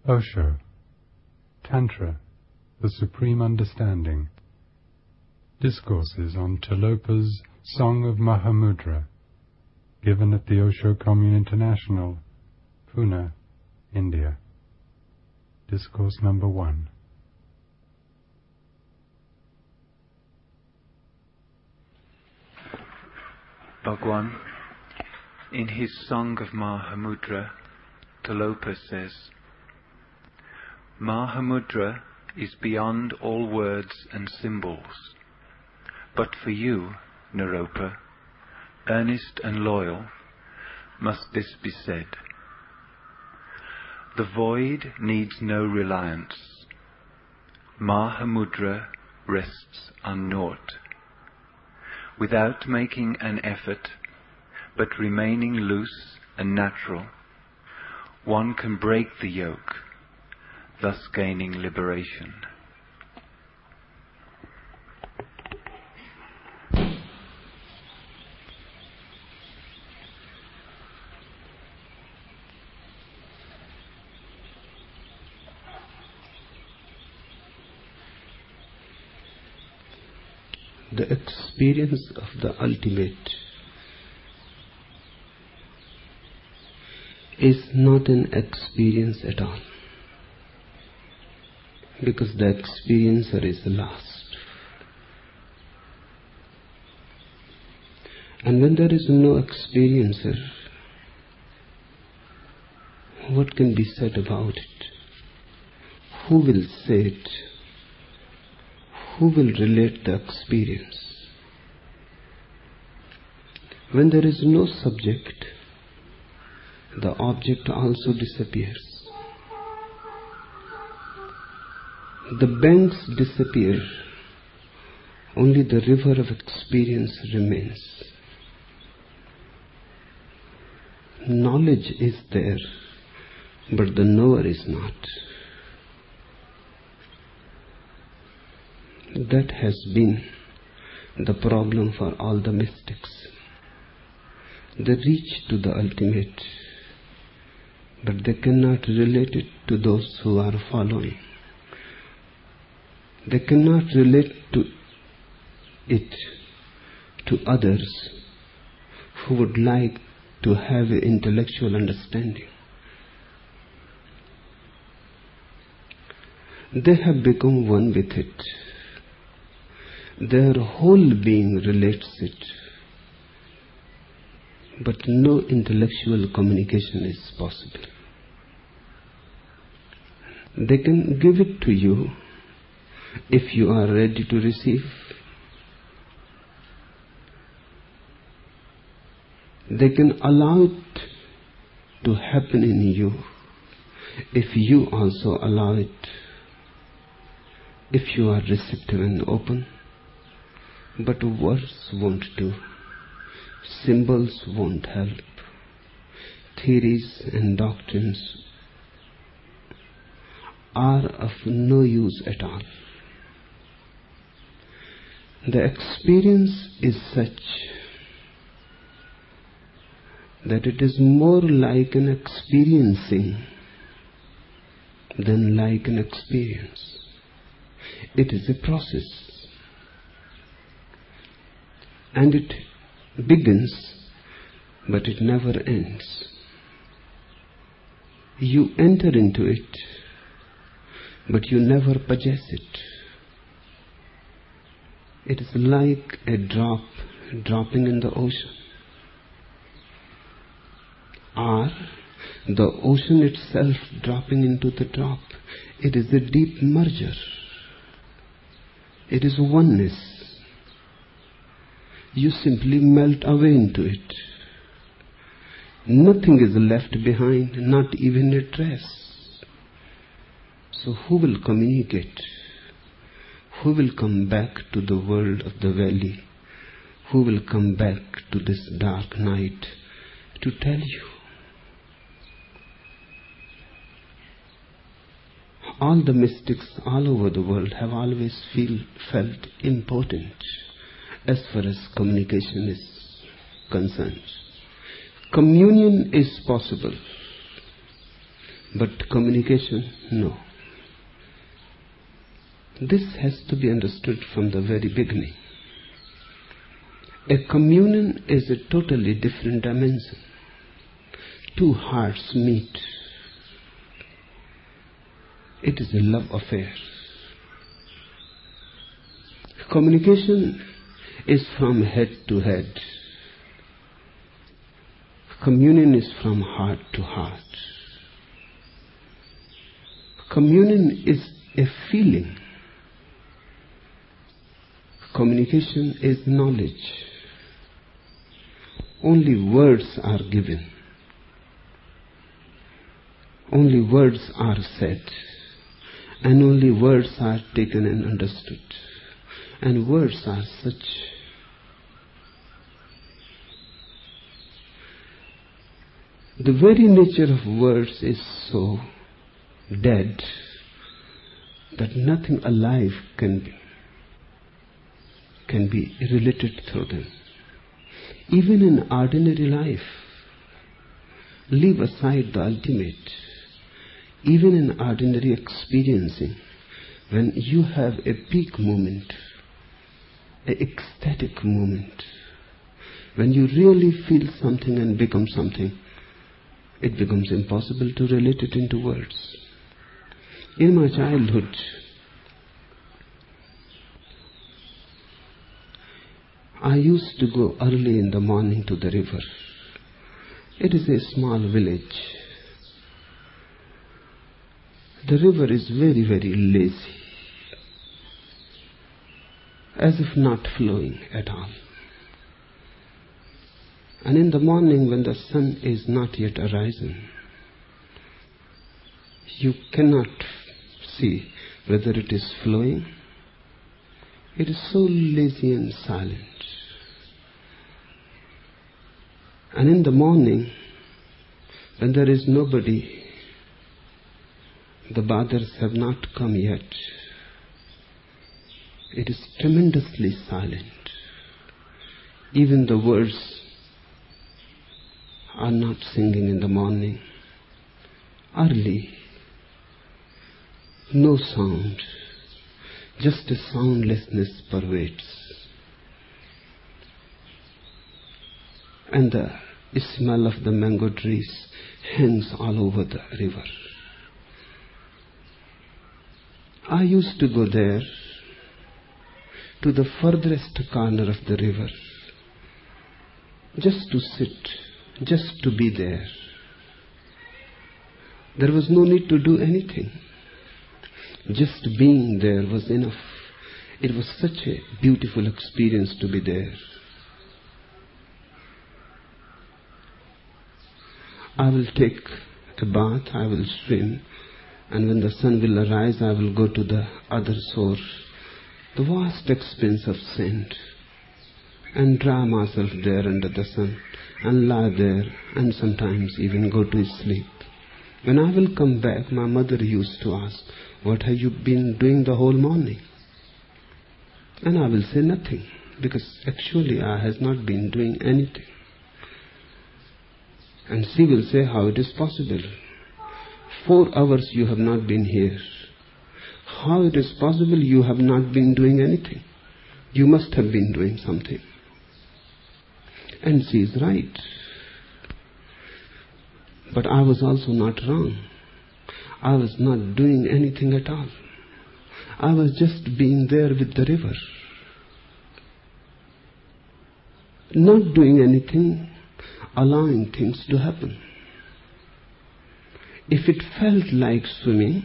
Osho, Tantra, the Supreme Understanding. Discourses on Tilopa's Song of Mahamudra, given at the Osho Commune International, Pune, India. Discourse number 1. Bhagwan, in his Song of Mahamudra, Tilopa says, Mahamudra is beyond all words and symbols, but for you, Naropa, earnest and loyal, must this be said. The void needs no reliance. Mahamudra rests on naught. Without making an effort, but remaining loose and natural, one can break the yoke, thus gaining liberation. The experience of the ultimate is not an experience at all, because the experiencer is lost. And when there is no experiencer, what can be said about it? Who will say it? Who will relate the experience? When there is no subject, the object also disappears. The banks disappear, only the river of experience remains. Knowledge is there, but the knower is not. That has been the problem for all the mystics. They reach to the ultimate, but they cannot relate it to those who are following. They cannot relate to it to others who would like to have an intellectual understanding. They have become one with it. Their whole being relates it, but no intellectual communication is possible. They can give it to you if you are ready to receive. They can allow it to happen in you if you also allow it, if you are receptive and open. But words won't do. Symbols won't help. Theories and doctrines are of no use at all. The experience is such that it is more like an experiencing than like an experience. It is a process. And it begins, but it never ends. You enter into it, but you never possess it. It is like a drop dropping in the ocean, or the ocean itself dropping into the drop. It is a deep merger. It is oneness. You simply melt away into it. Nothing is left behind, not even a trace. So who will communicate? Who will come back to the world of the valley? Who will come back to this dark night to tell you? All the mystics all over the world have always felt impotent as far as communication is concerned. Communion is possible, But communication, no. This has to be understood from the very beginning. A communion is a totally different dimension. Two hearts meet. It is a love affair. Communication is from head to head. Communion is from heart to heart. Communion is a feeling. Communication is knowledge. Only words are given. Only words are said. And only words are taken and understood. And words are such. The very nature of words is so dead that nothing alive can be related through them. Even in ordinary life, leave aside the ultimate. Even in ordinary experiencing, when you have a peak moment, an ecstatic moment, when you really feel something and become something, it becomes impossible to relate it into words. In my childhood, I used to go early in the morning to the river. It is a small village. The river is very, very lazy, as if not flowing at all. And in the morning when the sun is not yet arisen, you cannot see whether it is flowing. It is so lazy and silent. And in the morning, when there is nobody, the bathers have not come yet, it is tremendously silent. Even the birds are not singing in the morning. Early, no sound, just a soundlessness pervades. And the smell of the mango trees hangs all over the river. I used to go there, to the furthest corner of the river, just to sit, just to be there. There was no need to do anything. Just being there was enough. It was such a beautiful experience to be there. I will take a bath, I will swim, and when the sun will arise, I will go to the other shore, the vast expanse of sand, and dry myself there under the sun, and lie there, and sometimes even go to sleep. When I will come back, my mother used to ask, "What have you been doing the whole morning?" And I will say nothing, because actually I has not been doing anything. And she will say, "How it is possible? 4 hours you have not been here. How it is possible you have not been doing anything? You must have been doing something." And she is right. But I was also not wrong. I was not doing anything at all. I was just being there with the river. Not doing anything, allowing things to happen. If it felt like swimming,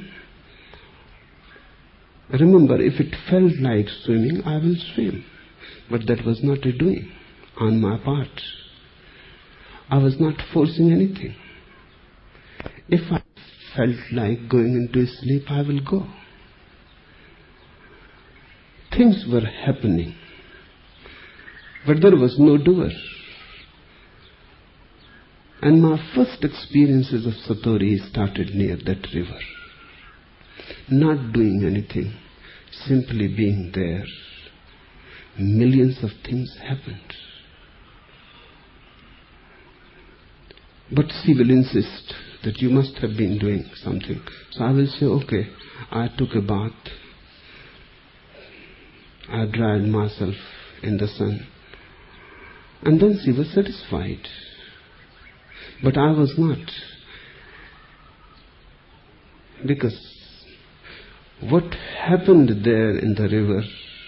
remember, if it felt like swimming, I will swim. But that was not a doing on my part. I was not forcing anything. If I felt like going into sleep, I will go. Things were happening, but there was no doer. And my first experiences of Satori started near that river. Not doing anything, simply being there. Millions of things happened. But she will insist that you must have been doing something. So I will say, okay, I took a bath. I dried myself in the sun. And then she was satisfied. But I was not. Because what happened there in the river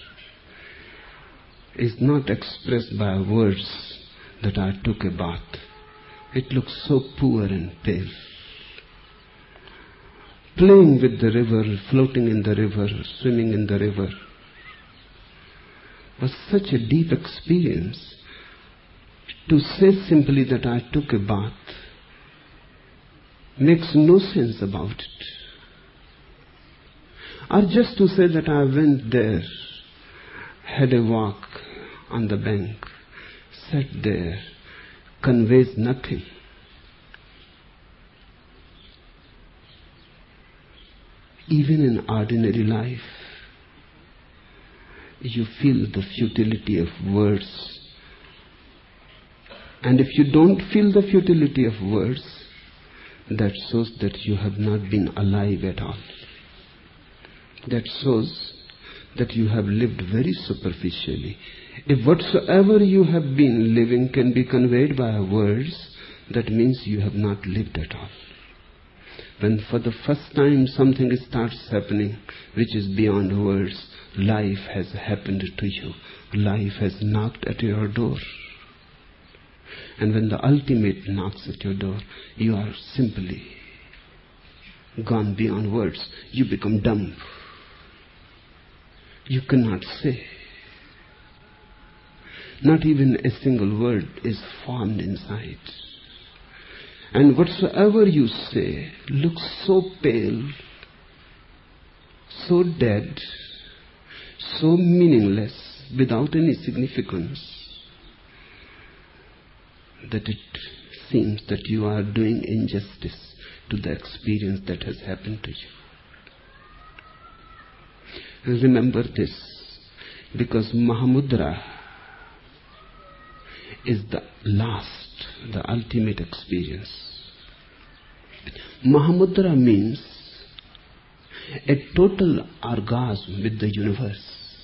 is not expressed by words that I took a bath. It looks so poor and pale. Playing with the river, floating in the river, swimming in the river was such a deep experience. To say simply that I took a bath makes no sense about it. Or just to say that I went there, had a walk on the bank, sat there, conveys nothing. Even in ordinary life, you feel the futility of words. And if you don't feel the futility of words, that shows that you have not been alive at all. That shows that you have lived very superficially. If whatsoever you have been living can be conveyed by words, that means you have not lived at all. When for the first time something starts happening which is beyond words, life has happened to you. Life has knocked at your door. And when the ultimate knocks at your door, you are simply gone beyond words. You become dumb. You cannot say. Not even a single word is formed inside. And whatsoever you say looks so pale, so dead, so meaningless, without any significance, that it seems that you are doing injustice to the experience that has happened to you. Remember this, because Mahamudra is the last, the ultimate experience. Mahamudra means a total orgasm with the universe.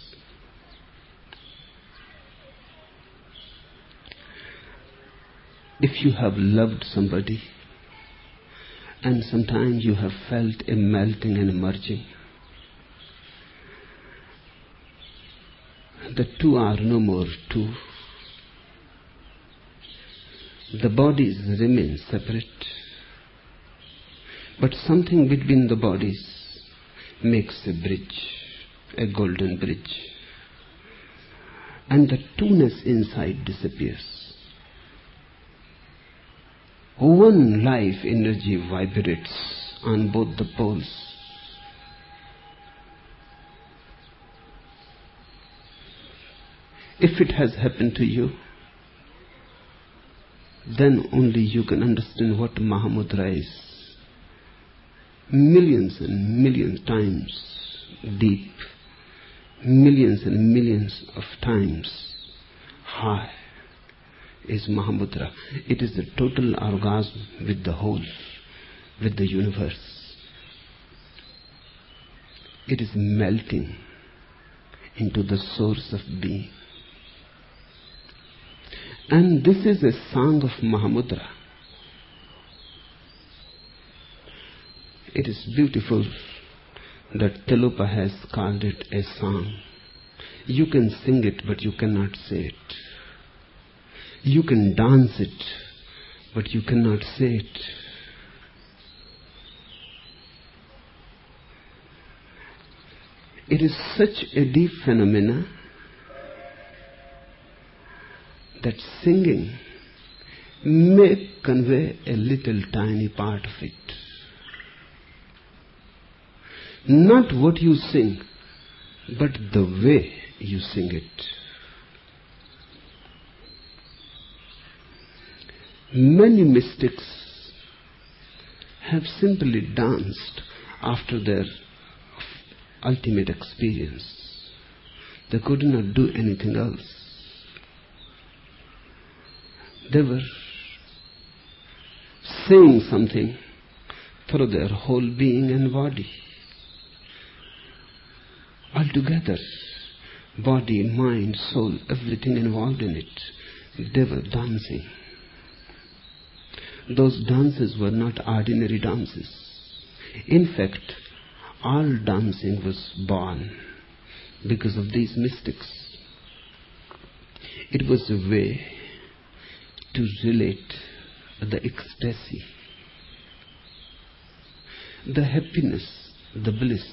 If you have loved somebody and sometimes you have felt a melting and a merging, the two are no more two. The bodies remain separate, but something between the bodies makes a bridge, a golden bridge, and the two-ness inside disappears. One life energy vibrates on both the poles. If it has happened to you, then only you can understand what Mahamudra is. Millions and millions times deep, millions and millions of times high is Mahamudra. It is the total orgasm with the whole, with the universe. It is melting into the source of being. And this is a song of Mahamudra. It is beautiful that Tilopa has called it a song. You can sing it, but you cannot say it. You can dance it, but you cannot say it. It is such a deep phenomena that singing may convey a little tiny part of it. Not what you sing, but the way you sing it. Many mystics have simply danced after their ultimate experience. They could not do anything else. They were saying something through their whole being and body. Altogether, body, mind, soul, everything involved in it, they were dancing. Those dances were not ordinary dances. In fact, all dancing was born because of these mystics. It was a way to relate the ecstasy, the happiness, the bliss.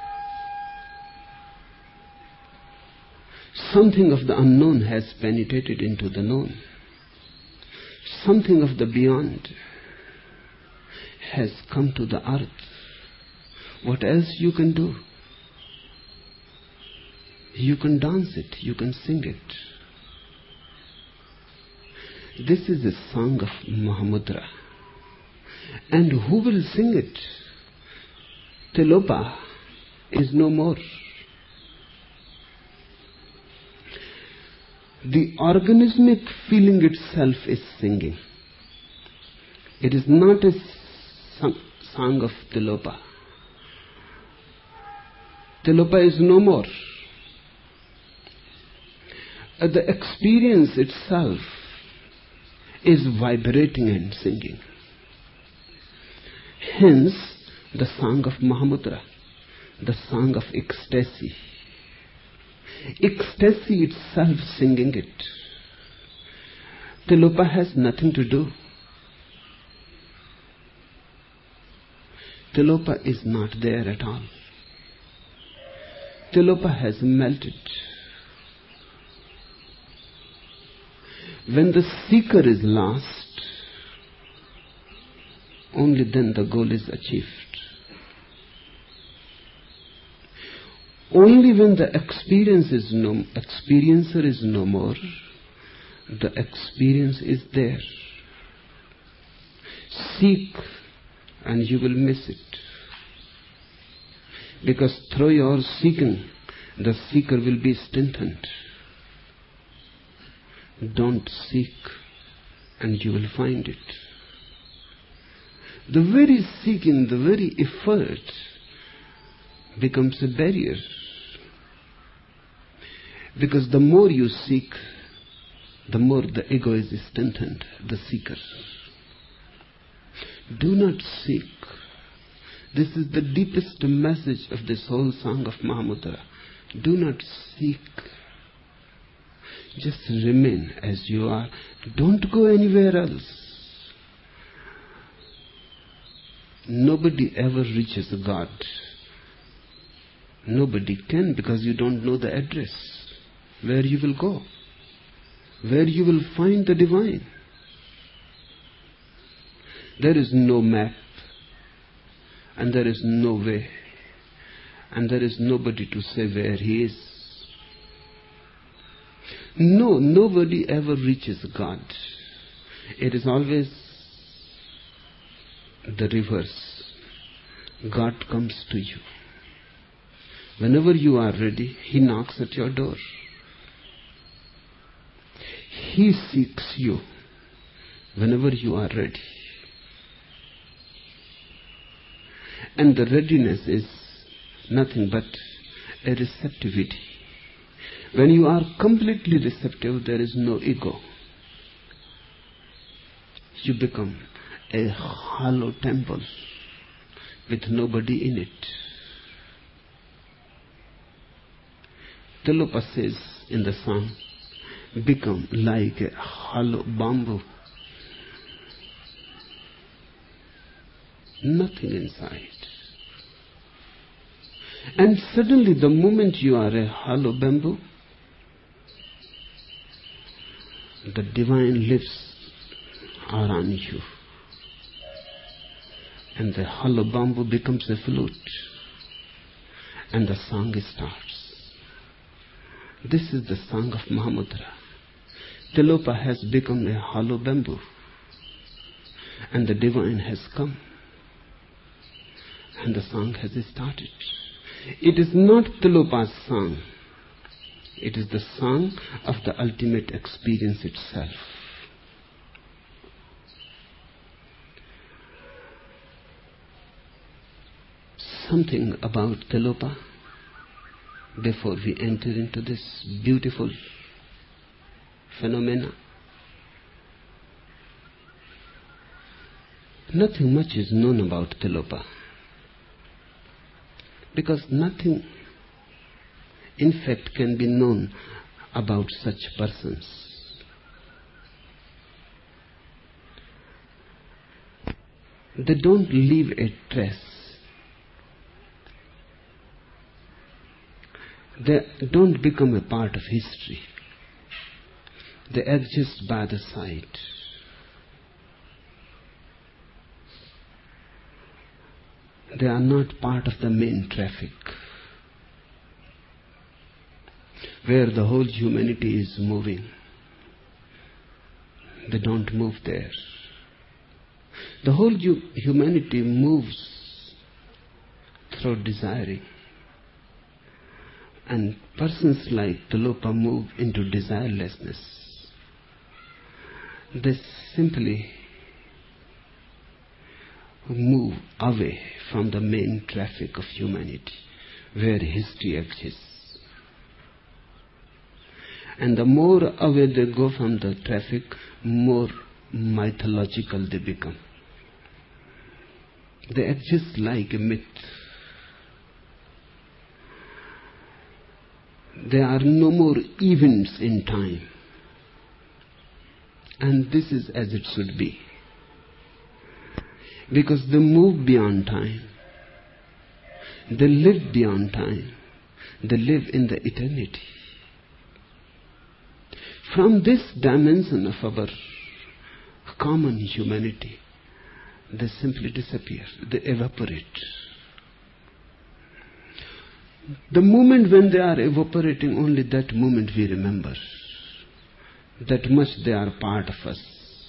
Something of the unknown has penetrated into the known. Something of the beyond has come to the earth. What else you can do? You can dance it, you can sing it. This is a song of Mahamudra. And who will sing it? Tilopa is no more. The organismic feeling itself is singing. It is not a song of Tilopa. Tilopa is no more. The experience itself is vibrating and singing. Hence, the song of Mahamudra, the song of ecstasy. Ecstasy itself singing it. Tilopa has nothing to do. Tilopa is not there at all. Tilopa has melted. When the seeker is lost, only then the goal is achieved. Only when the experiencer is no more, the experience is there. Seek and you will miss it. Because through your seeking, the seeker will be strengthened. Don't seek and you will find it. The very seeking, the very effort becomes a barrier. Because the more you seek, the more the ego is strengthened, the seeker. Do not seek. This is the deepest message of this whole song of Mahamudra. Do not seek. Just remain as you are. Don't go anywhere else. Nobody ever reaches God. Nobody can, because you don't know the address, where you will go, where you will find the divine. There is no map, and there is no way, and there is nobody to say where he is. No, nobody ever reaches God. It is always the reverse. God comes to you. Whenever you are ready, he knocks at your door. He seeks you whenever you are ready. And the readiness is nothing but a receptivity. When you are completely receptive, there is no ego. You become a hollow temple with nobody in it. Tilopa says in the song, become like a hollow bamboo. Nothing inside. And suddenly, the moment you are a hollow bamboo, the divine lips are on you. And the hollow bamboo becomes a flute. And the song starts. This is the song of Mahamudra. Tilopa has become a hollow bamboo. And the divine has come. And the song has started. It is not Tilopa's song. It is the song of the ultimate experience itself. something about Tilopa before we enter into this beautiful phenomena? Nothing much is known about Tilopa, because nothing in fact can be known about such persons. They don't leave a trace. They don't become a part of history. They exist by the side. They are not part of the main traffic, where the whole humanity is moving. They don't move there. The whole humanity moves through desiring. And persons like Tilopa move into desirelessness. They simply move away from the main traffic of humanity, where history exists. And the more away they go from the traffic, more mythological they become. They exist like a myth. There are no more events in time. And this is as it should be. Because they move beyond time. They live beyond time. They live in the eternity. From this dimension of our common humanity, they simply disappear. They evaporate. The moment when they are evaporating, only that moment we remember. That much they are part of us.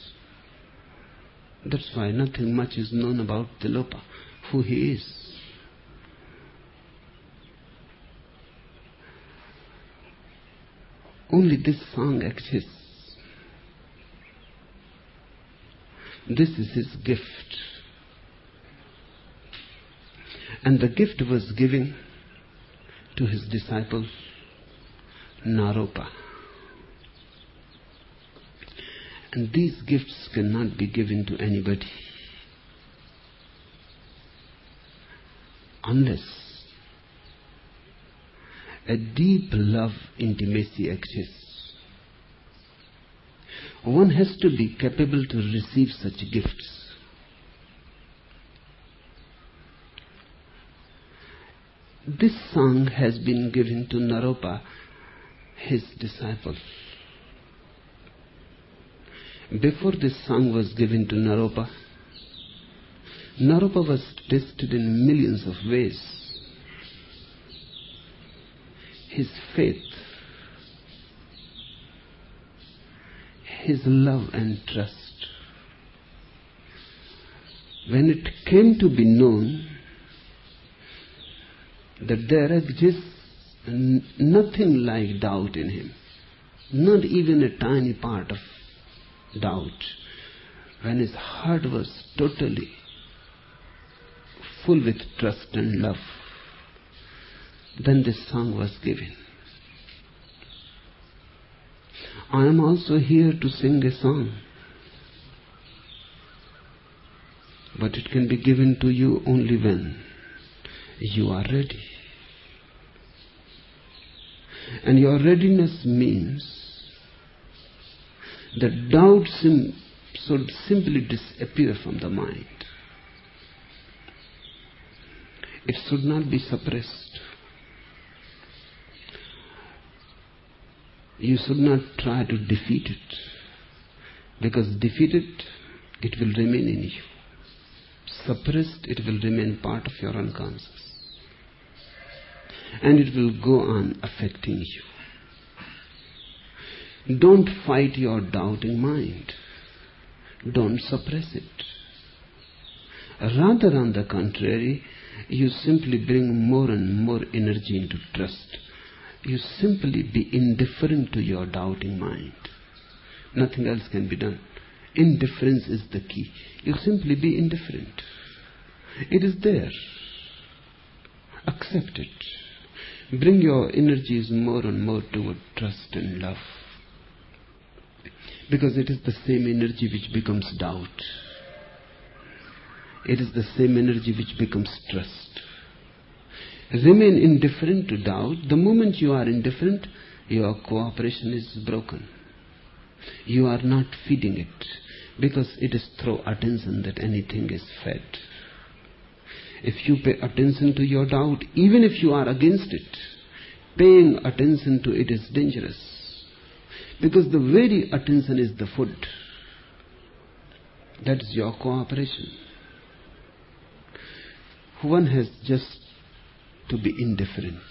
That's why nothing much is known about Tilopa, who he is. Only this song exists. This is his gift. And the gift was given to his disciple Naropa. And these gifts cannot be given to anybody unless a deep love intimacy exists. One has to be capable to receive such gifts. This song has been given to Naropa, his disciple. Before this song was given to Naropa, Naropa was tested in millions of ways. His faith, his love and trust. When it came to be known that there exists nothing like doubt in him, not even a tiny part of doubt, when his heart was totally full with trust and love, then this song was given. I am also here to sing a song, but it can be given to you only when you are ready. And your readiness means that doubt should simply disappear from the mind. It should not be suppressed. You should not try to defeat it, because defeated, it will remain in you. Suppressed, it will remain part of your unconscious. And it will go on affecting you. Don't fight your doubting mind. Don't suppress it. Rather, on the contrary, you simply bring more and more energy into trust. You simply be indifferent to your doubting mind. Nothing else can be done. Indifference is the key. You simply be indifferent. It is there. Accept it. Bring your energies more and more toward trust and love. Because it is the same energy which becomes doubt. It is the same energy which becomes trust. Remain indifferent to doubt. The moment you are indifferent, your cooperation is broken. You are not feeding it, because it is through attention that anything is fed. If you pay attention to your doubt, even if you are against it, paying attention to it is dangerous. Because the very attention is the food. That is your cooperation. One has just to be indifferent.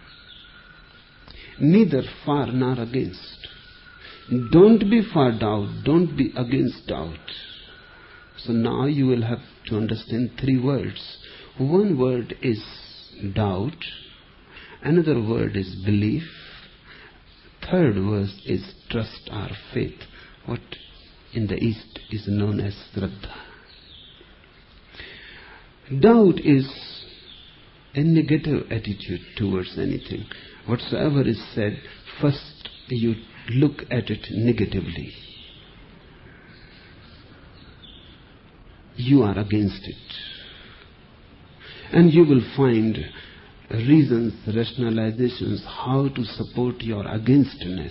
Neither for nor against. Don't be for doubt, don't be against doubt. So now you will have to understand 3 words. One word is doubt, another word is belief, third word is trust or faith, what in the East is known as Shraddha. Doubt is a negative attitude towards anything. Whatsoever is said, first you look at it negatively. You are against it. And you will find reasons, rationalizations, how to support your againstness.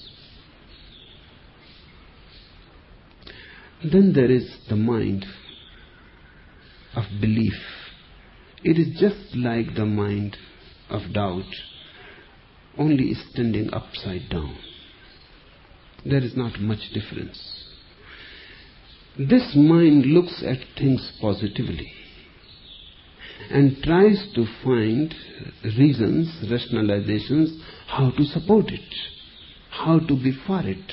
Then there is the mind of belief. It is just like the mind of doubt, only standing upside down. There is not much difference. This mind looks at things positively and tries to find reasons, rationalizations, how to support it, how to be for it.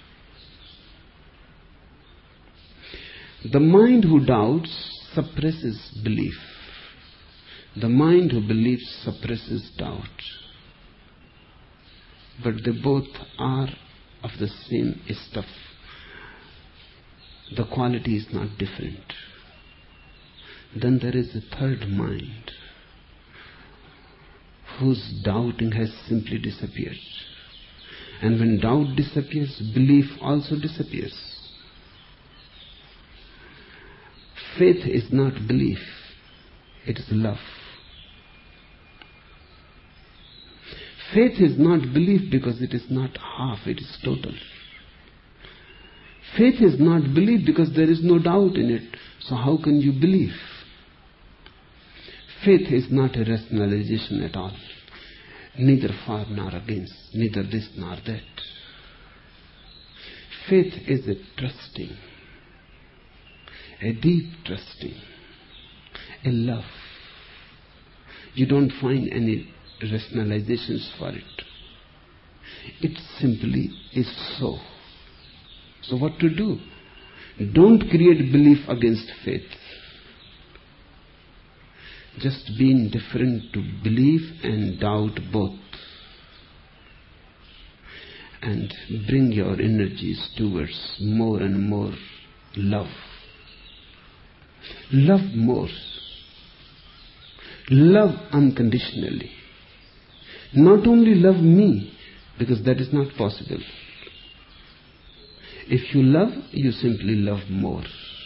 The mind who doubts suppresses belief. The mind who believes suppresses doubt. But they both are of the same stuff. The quality is not different. Then there is a third mind whose doubting has simply disappeared. And when doubt disappears, belief also disappears. Faith is not belief, it is love. Faith is not belief because it is not half, it is total. Faith is not belief because there is no doubt in it. So how can you believe? Faith is not a rationalization at all. Neither for nor against, neither this nor that. Faith is a trusting, a deep trusting, a love. You don't find any rationalizations for it. It simply is so. So what to do? Don't create belief against faith. Just be indifferent to belief and doubt both. And bring your energies towards more and more love. Love more. Love unconditionally. Not only love me, because that is not possible. If you love, you simply love more.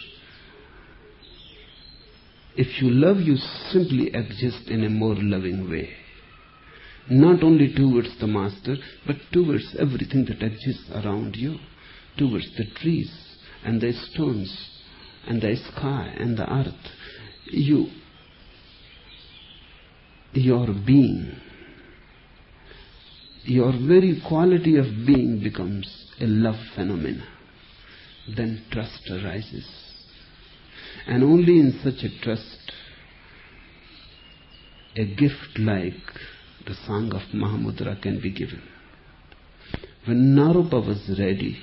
If you love, you simply exist in a more loving way. Not only towards the Master, but towards everything that exists around you. Towards the trees and the stones and the sky and the earth. Your being, your very quality of being becomes a love phenomena. Then trust arises. And only in such a trust, a gift like the song of Mahamudra can be given. When Naropa was ready,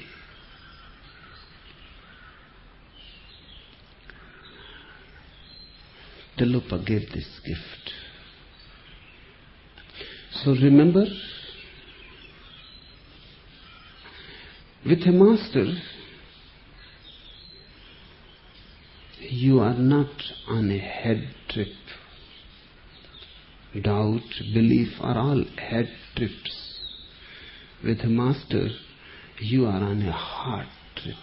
Tilopa gave this gift. So remember, with a master, you are not on a head trip. doubt, belief are all head trips. With a master, you are on a heart trip.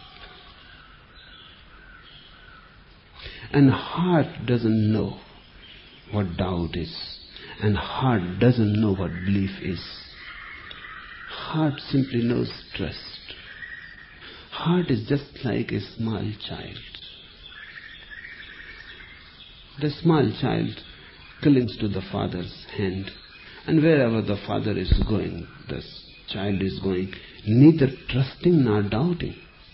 And heart doesn't know what doubt is. And heart doesn't know what belief is. Heart simply knows trust. Heart is just like a small child. The small child clings to the father's hand, and wherever the father is going, the child is going, neither trusting nor doubting.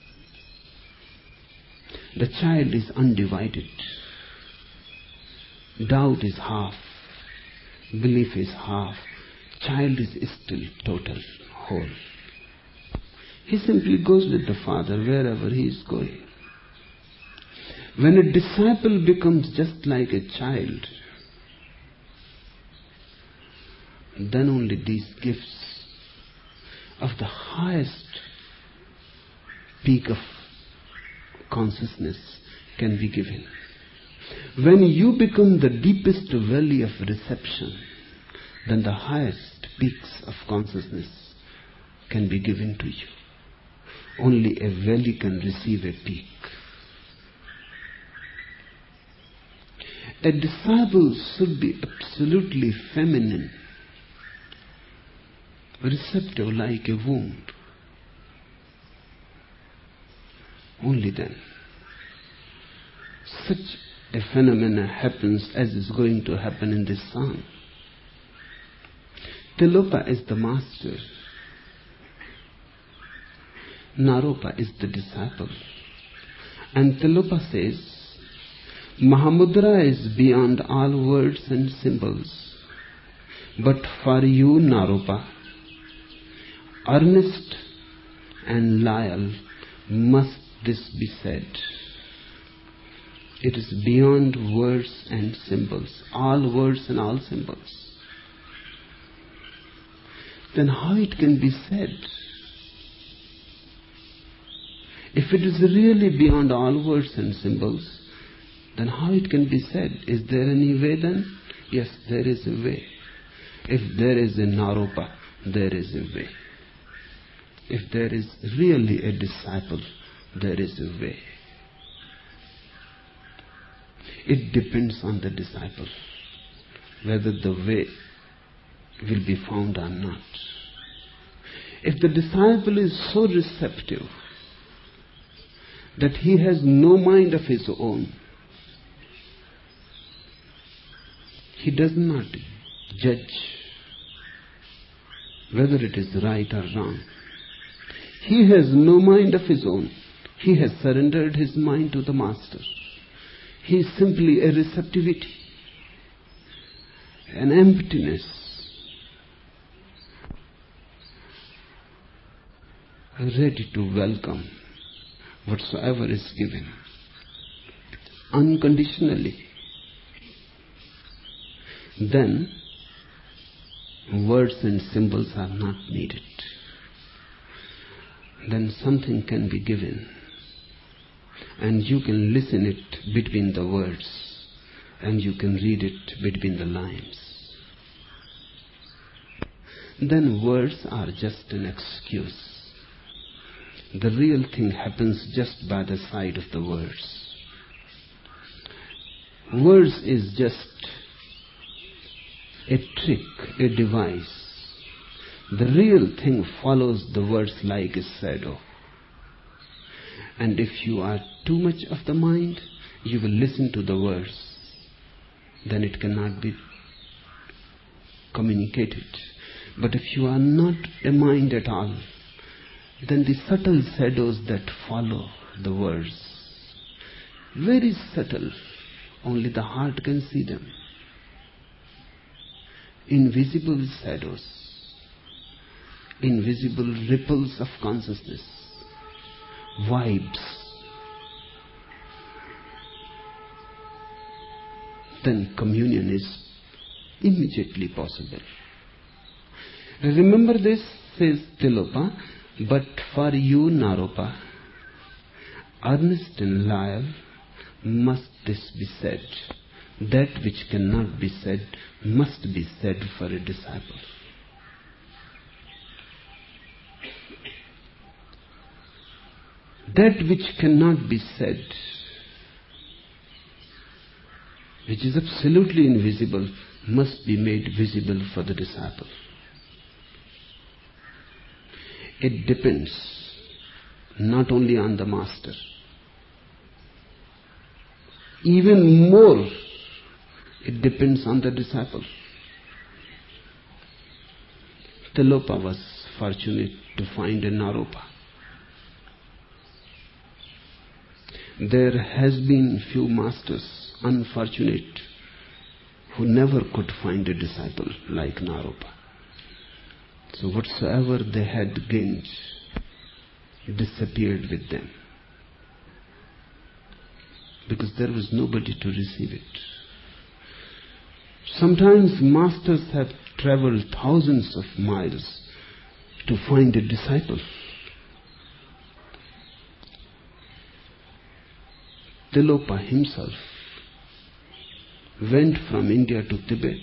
The child is undivided. Doubt is half, belief is half, child is still total, whole. He simply goes with the father wherever he is going. When a disciple becomes just like a child, then only these gifts of the highest peak of consciousness can be given. When you become the deepest valley of reception, then the highest peaks of consciousness can be given to you. Only a valley can receive a peak. A disciple should be absolutely feminine, receptive like a womb. Only then such a phenomenon happens as is going to happen in this song. Tilopa is the master. Naropa is the disciple. And Tilopa says, Mahamudra is beyond all words and symbols. But for you, Naropa, earnest and loyal must this be said. It is beyond words and symbols, all words and all symbols. Then how it can be said? If it is really beyond all words and symbols, then how it can be said? Is there any way then? Yes, there is a way. If there is a Naropa, there is a way. If there is really a disciple, there is a way. It depends on the disciple whether the way will be found or not. If the disciple is so receptive that he has no mind of his own, he does not judge whether it is right or wrong. He has no mind of his own. He has surrendered his mind to the master. He is simply a receptivity, an emptiness, ready to welcome whatsoever is given, unconditionally. Then words and symbols are not needed. Then something can be given, and you can listen it between the words, and you can read it between the lines. Then words are just an excuse. The real thing happens just by the side of the words. Words is just a trick, a device. The real thing follows the words like a shadow. And if you are too much of the mind, you will listen to the words. Then it cannot be communicated. But if you are not a mind at all, then the subtle shadows that follow the words, very subtle, only the heart can see them. Invisible shadows, invisible ripples of consciousness, vibes. Then communion is immediately possible. Remember this, says Tilopa, but for you, Naropa, earnest and loyal must this be said. That which cannot be said must be said for a disciple. That which cannot be said, which is absolutely invisible, must be made visible for the disciple. It depends not only on the master, even more, it depends on the disciple. Tilopa was fortunate to find a Naropa. There has been few masters, unfortunate, who never could find a disciple like Naropa. So whatsoever they had gained disappeared with them, because there was nobody to receive it. Sometimes masters have traveled thousands of miles to find a disciple. Tilopa himself went from India to Tibet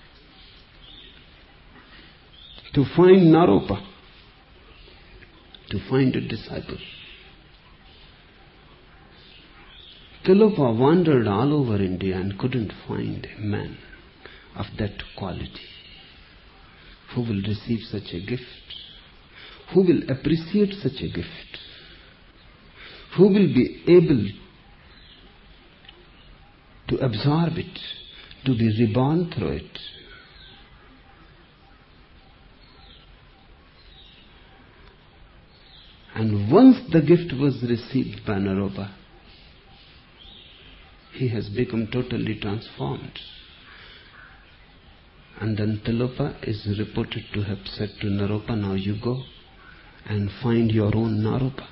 to find Naropa, to find a disciple. Tilopa wandered all over India and couldn't find a man of that quality who will receive such a gift, who will appreciate such a gift, who will be able to absorb it, to be reborn through it. And once the gift was received by Naropa, he has become totally transformed. And then Tilopa is reported to have said to Naropa, now you go and find your own Naropa.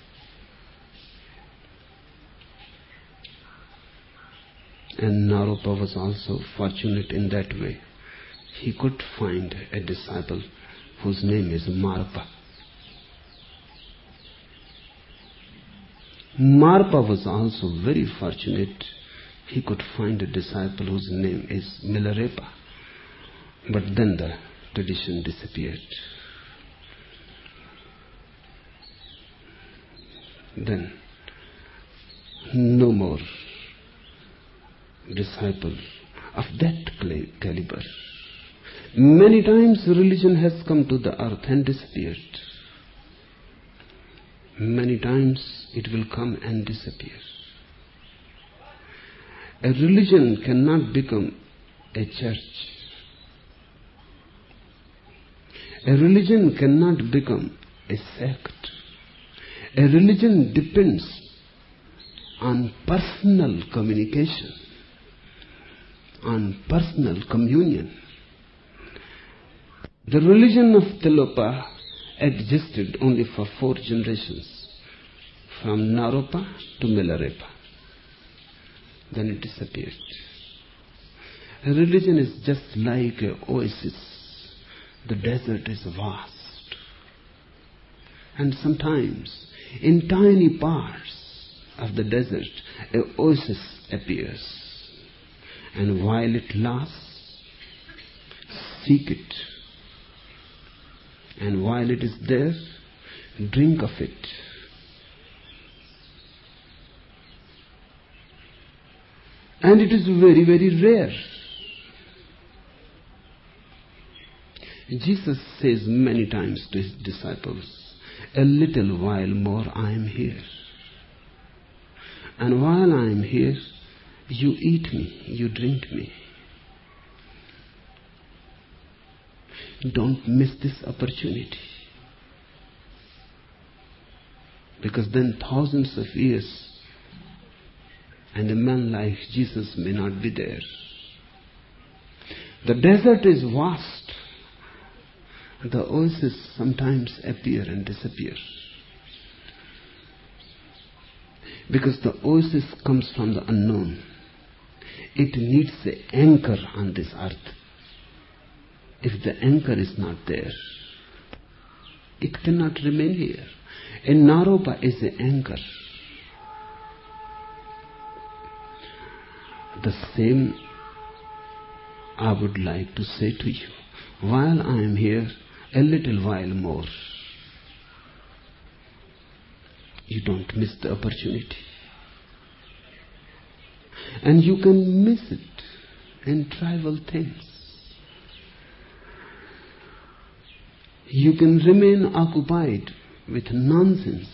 And Naropa was also fortunate in that way. He could find a disciple whose name is Marpa. Marpa was also very fortunate. He could find a disciple whose name is Milarepa. But then the tradition disappeared. Then no more disciple of that caliber. Many times religion has come to the earth and disappeared. Many times it will come and disappear. A religion cannot become a church. A religion cannot become a sect. A religion depends on personal communication, on personal communion. The religion of Tilopa existed only for 4 generations, from Naropa to Milarepa. Then it disappeared. A religion is just like an oasis. The desert is vast. And sometimes, in tiny parts of the desert, an oasis appears. And while it lasts, seek it. And while it is there, drink of it. And it is very, very rare. Jesus says many times to his disciples, a little while more I am here. And while I am here, you eat me, you drink me. Don't miss this opportunity. Because then thousands of years and a man like Jesus may not be there. The desert is vast. The oases sometimes appear and disappear. Because the oasis comes from the unknown. It needs an anchor on this earth. If the anchor is not there, it cannot remain here. A Naropa is an anchor. The same I would like to say to you. While I am here, a little while more, you don't miss the opportunity. And you can miss it in trivial things. You can remain occupied with nonsense,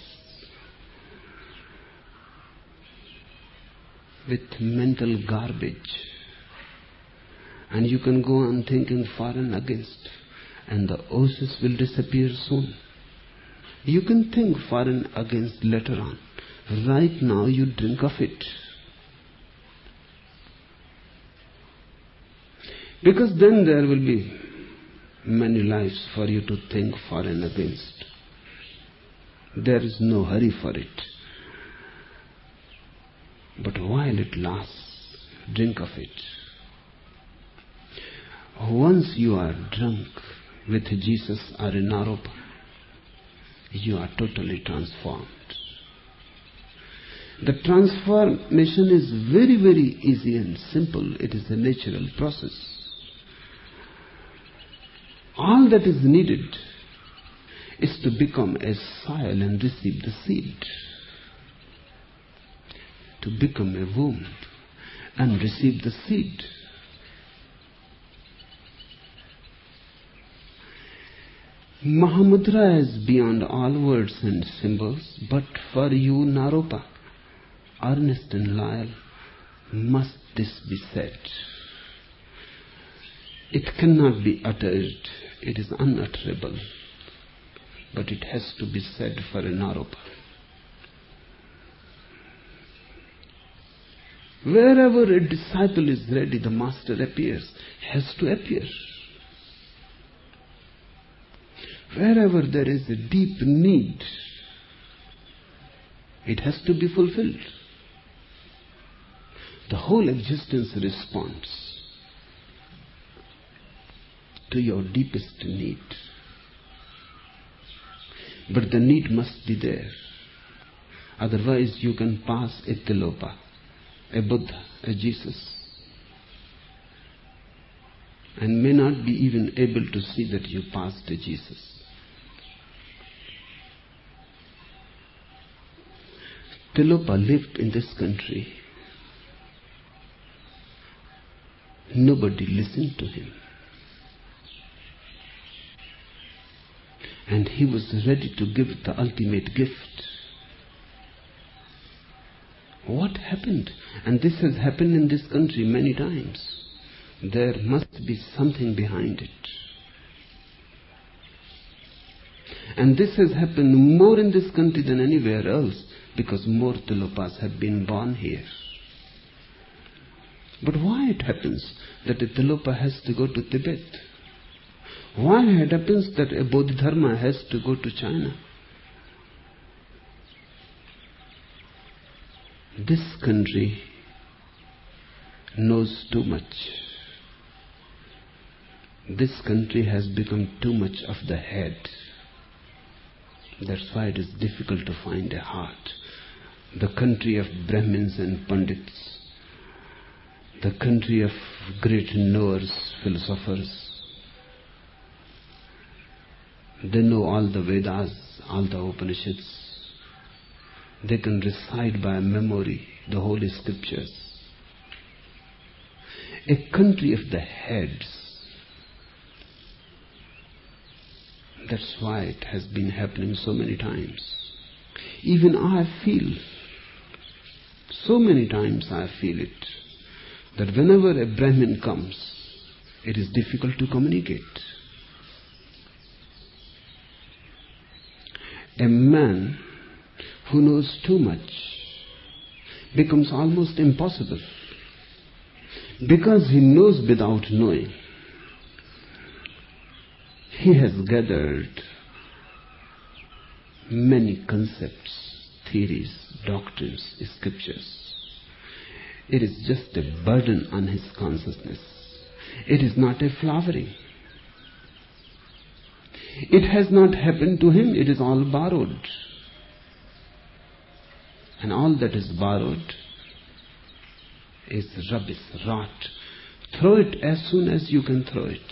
with mental garbage, and you can go on thinking for and against, and the oasis will disappear soon. You can think for and against later on. Right now you drink of it. Because then there will be many lives for you to think for and against. There is no hurry for it. But while it lasts, drink of it. Once you are drunk with Jesus or in Naropa, you are totally transformed. The transformation is very, very easy and simple. It is a natural process. All that is needed is to become a soil and receive the seed. To become a womb and receive the seed. Mahamudra is beyond all words and symbols, but for you, Naropa, Ernest and Lyle, must this be said. It cannot be uttered, it is unutterable, but it has to be said for a Naropa. Wherever a disciple is ready, the master appears, has to appear. Wherever there is a deep need, it has to be fulfilled. The whole existence responds to your deepest need. But the need must be there. Otherwise you can pass a Tilopa, a Buddha, a Jesus, and may not be even able to see that you passed a Jesus. Tilopa lived in this country. Nobody listened to him. And he was ready to give the ultimate gift. What happened? And this has happened in this country many times. There must be something behind it. And this has happened more in this country than anywhere else, because more Tilopas have been born here. But why it happens that a Tilopa has to go to Tibet? Why it happens that a Bodhidharma has to go to China? This country knows too much. This country has become too much of the head. That's why it is difficult to find a heart. The country of Brahmins and Pandits, the country of great knowers, philosophers. They know all the Vedas, all the Upanishads. They can recite by memory the holy scriptures. A country of the heads. That's why it has been happening so many times. Even I feel, so many times I feel it, that whenever a Brahmin comes, it is difficult to communicate. A man who knows too much becomes almost impossible, because he knows without knowing. He has gathered many concepts, theories, doctrines, scriptures. It is just a burden on his consciousness. It is not a flowering. It has not happened to him, it is all borrowed. And all that is borrowed is rubbish, rot. Throw it as soon as you can throw it.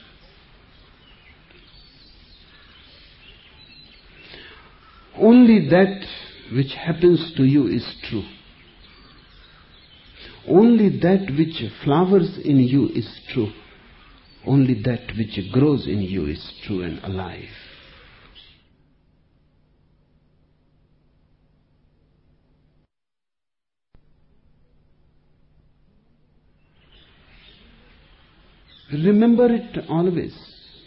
Only that which happens to you is true. Only that which flowers in you is true. Only that which grows in you is true and alive. Remember it always.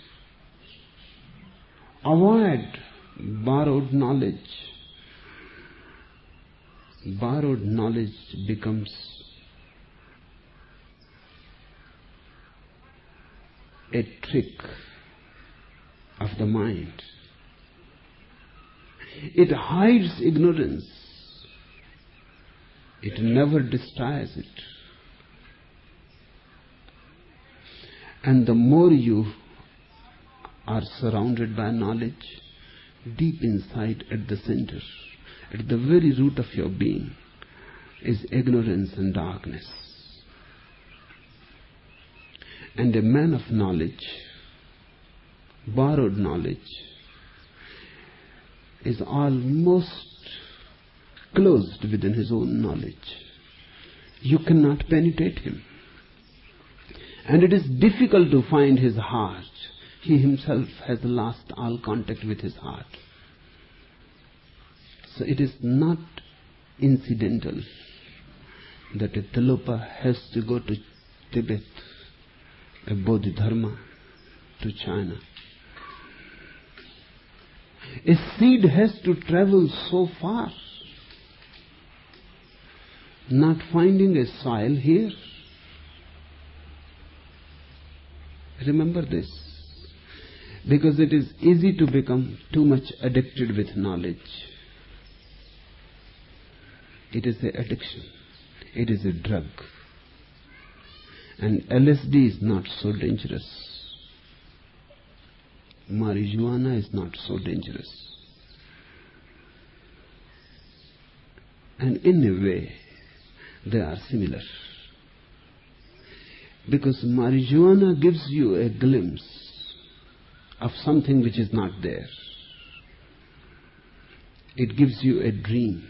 Avoid borrowed knowledge. Borrowed knowledge becomes a trick of the mind. It hides ignorance. It never destroys it. And the more you are surrounded by knowledge, deep inside at the center, at the very root of your being, is ignorance and darkness. And a man of knowledge, borrowed knowledge, is almost closed within his own knowledge. You cannot penetrate him. And it is difficult to find his heart. He himself has lost all contact with his heart. So it is not incidental that a Tilopa has to go to Tibet, a Bodhidharma to China. A seed has to travel so far, not finding a soil here. Remember this, because it is easy to become too much addicted with knowledge. It is an addiction. It is a drug. And LSD is not so dangerous. Marijuana is not so dangerous. And in a way, they are similar. Because marijuana gives you a glimpse of something which is not there. It gives you a dream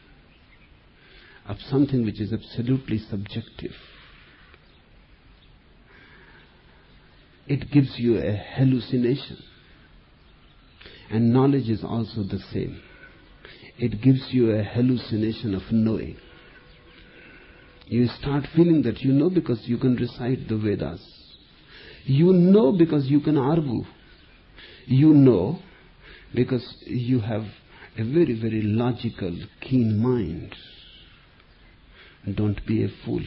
of something which is absolutely subjective. It gives you a hallucination. And knowledge is also the same. It gives you a hallucination of knowing. You start feeling that you know because you can recite the Vedas. You know because you can argue. You know because you have a very, very logical, keen mind. Don't be a fool.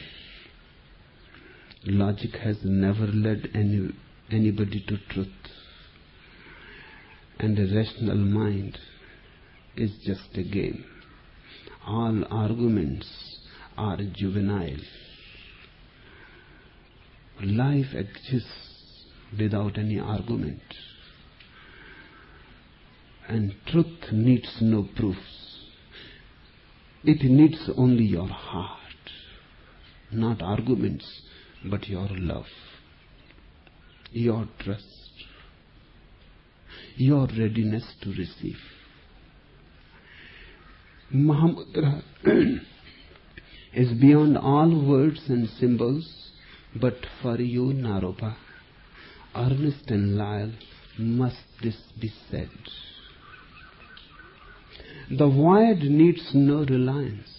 Logic has never led anybody to truth. And a rational mind is just a game. All arguments are juvenile. Life exists without any argument. And truth needs no proofs. It needs only your heart. Not arguments, but your love. Your trust. Your readiness to receive. Mahamudra is beyond all words and symbols, but for you, Naropa, earnest and loyal, must this be said. The void needs no reliance.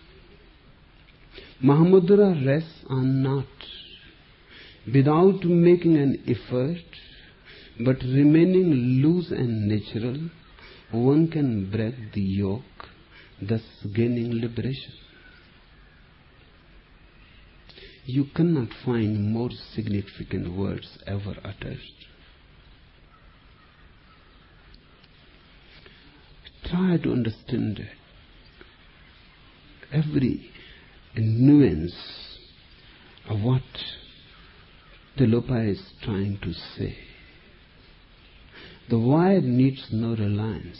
Mahamudra rests on naught, without making an effort, but remaining loose and natural, one can break the yoke, thus gaining liberation. You cannot find more significant words ever uttered. Try to understand every nuance of what Tilopa is trying to say. The void needs no reliance.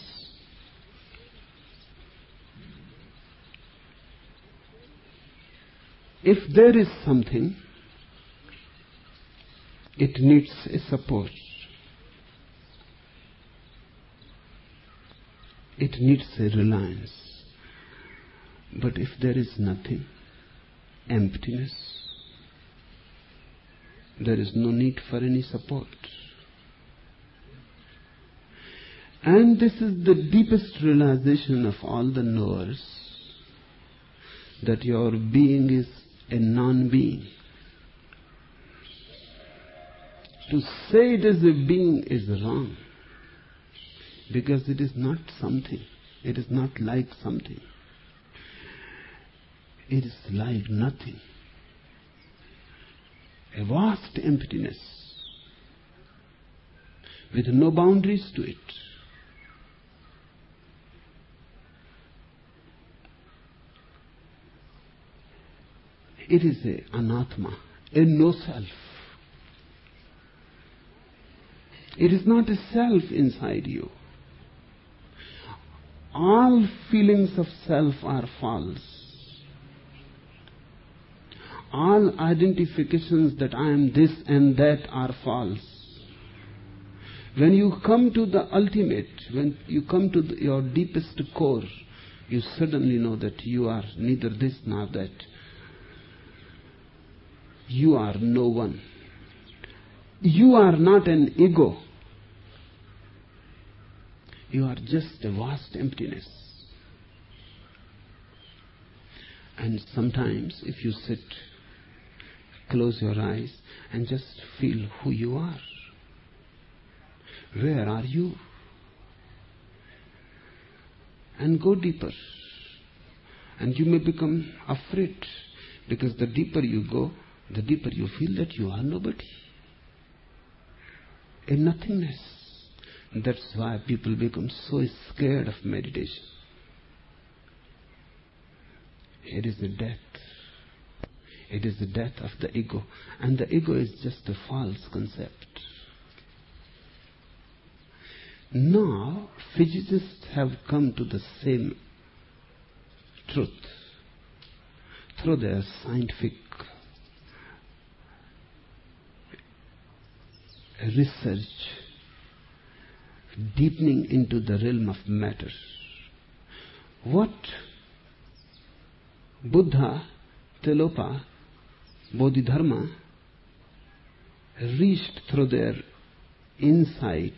If there is something, it needs a support. It needs a reliance. But if there is nothing, emptiness, there is no need for any support. And this is the deepest realization of all the knowers, that your being is a non-being. To say it is a being is wrong, because it is not something. It is not like something. It is like nothing. A vast emptiness with no boundaries to it. It is a anatma, a no-self. It is not a self inside you. All feelings of self are false. All identifications that I am this and that are false. When you come to the ultimate, when you come to your deepest core, you suddenly know that you are neither this nor that. You are no one. You are not an ego. You are just a vast emptiness. And sometimes if you sit, close your eyes and just feel who you are. Where are you? And go deeper. And you may become afraid, because the deeper you go, the deeper you feel that you are nobody. A nothingness. That's why people become so scared of meditation. It is the death. It is the death of the ego. And the ego is just a false concept. Now, physicists have come to the same truth through their scientific research, deepening into the realm of matter. What Buddha, Tilopa, Bodhidharma reached through their insight,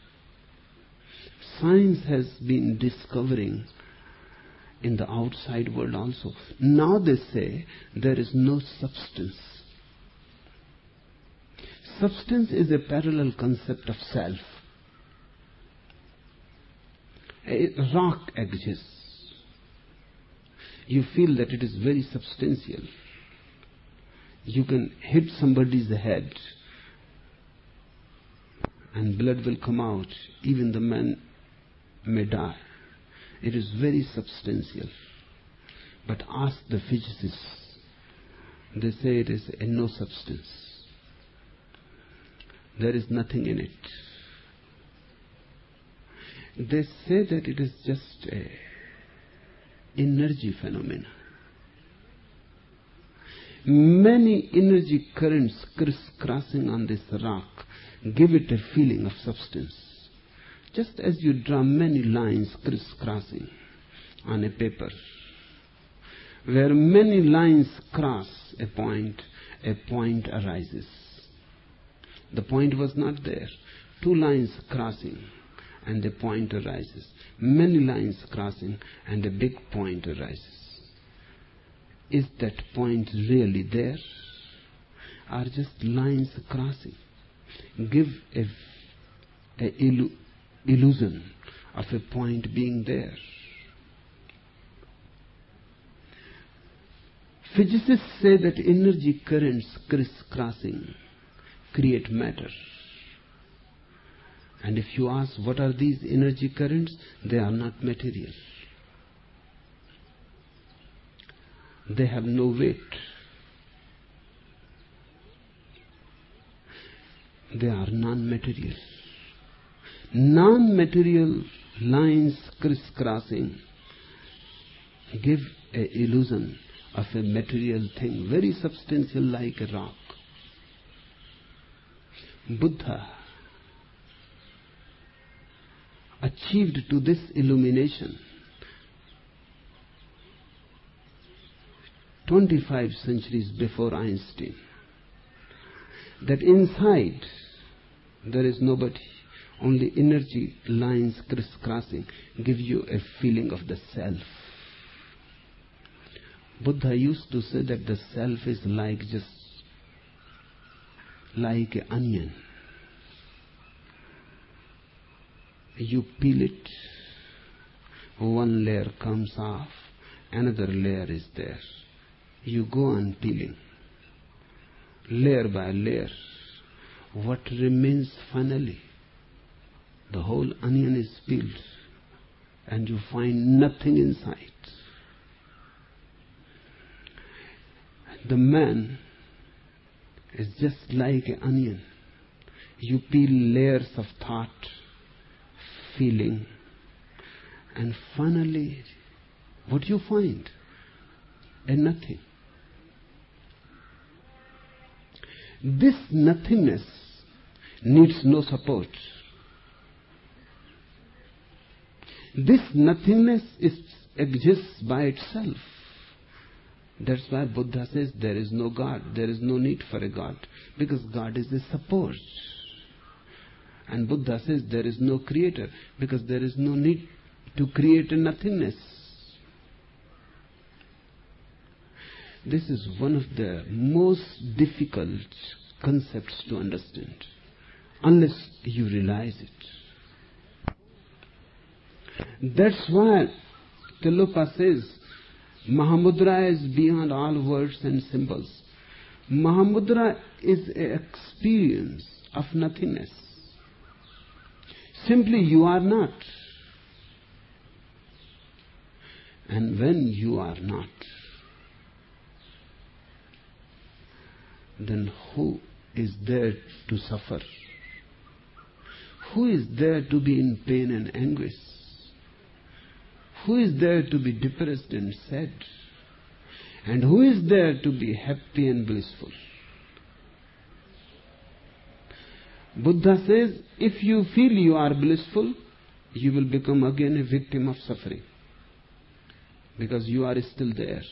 science has been discovering in the outside world also. Now they say there is no substance. Substance is a parallel concept of self. A rock exists. You feel that it is very substantial. You can hit somebody's head and blood will come out. Even the man may die. It is very substantial. But ask the physicists. They say it is a no substance. There is nothing in it. They say that it is just a energy phenomena. Many energy currents crisscrossing on this rock give it a feeling of substance. Just as you draw many lines crisscrossing on a paper. Where many lines cross a point arises. The point was not there. 2 lines crossing and a point arises. Many lines crossing and a big point arises. Is that point really there? Or just lines crossing? Give a illusion of a point being there. Physicists say that energy currents crisscrossing create matter. And if you ask what are these energy currents, they are not material. They have no weight. They are non-material. Non-material lines crisscrossing give an illusion of a material thing, very substantial like a rock. Buddha achieved to this illumination 25 centuries before Einstein, that inside there is nobody, only energy lines crisscrossing give you a feeling of the self. Buddha used to say that the self is just like an onion. You peel it, one layer comes off, another layer is there. You go on peeling, layer by layer. What remains finally? The whole onion is peeled, and you find nothing inside. The man is just like an onion. You peel layers of thought, feeling, and finally, what you find? A nothing. This nothingness needs no support. This nothingness exists by itself. That's why Buddha says there is no God, there is no need for a God, because God is a support. And Buddha says there is no creator, because there is no need to create a nothingness. This is one of the most difficult concepts to understand, unless you realize it. That's why Tilopa says, Mahamudra is beyond all words and symbols. Mahamudra is an experience of nothingness. Simply you are not. And when you are not, then who is there to suffer? Who is there to be in pain and anguish? Who is there to be depressed and sad? And who is there to be happy and blissful? Buddha says, if you feel you are blissful, you will become again a victim of suffering, because you are still there.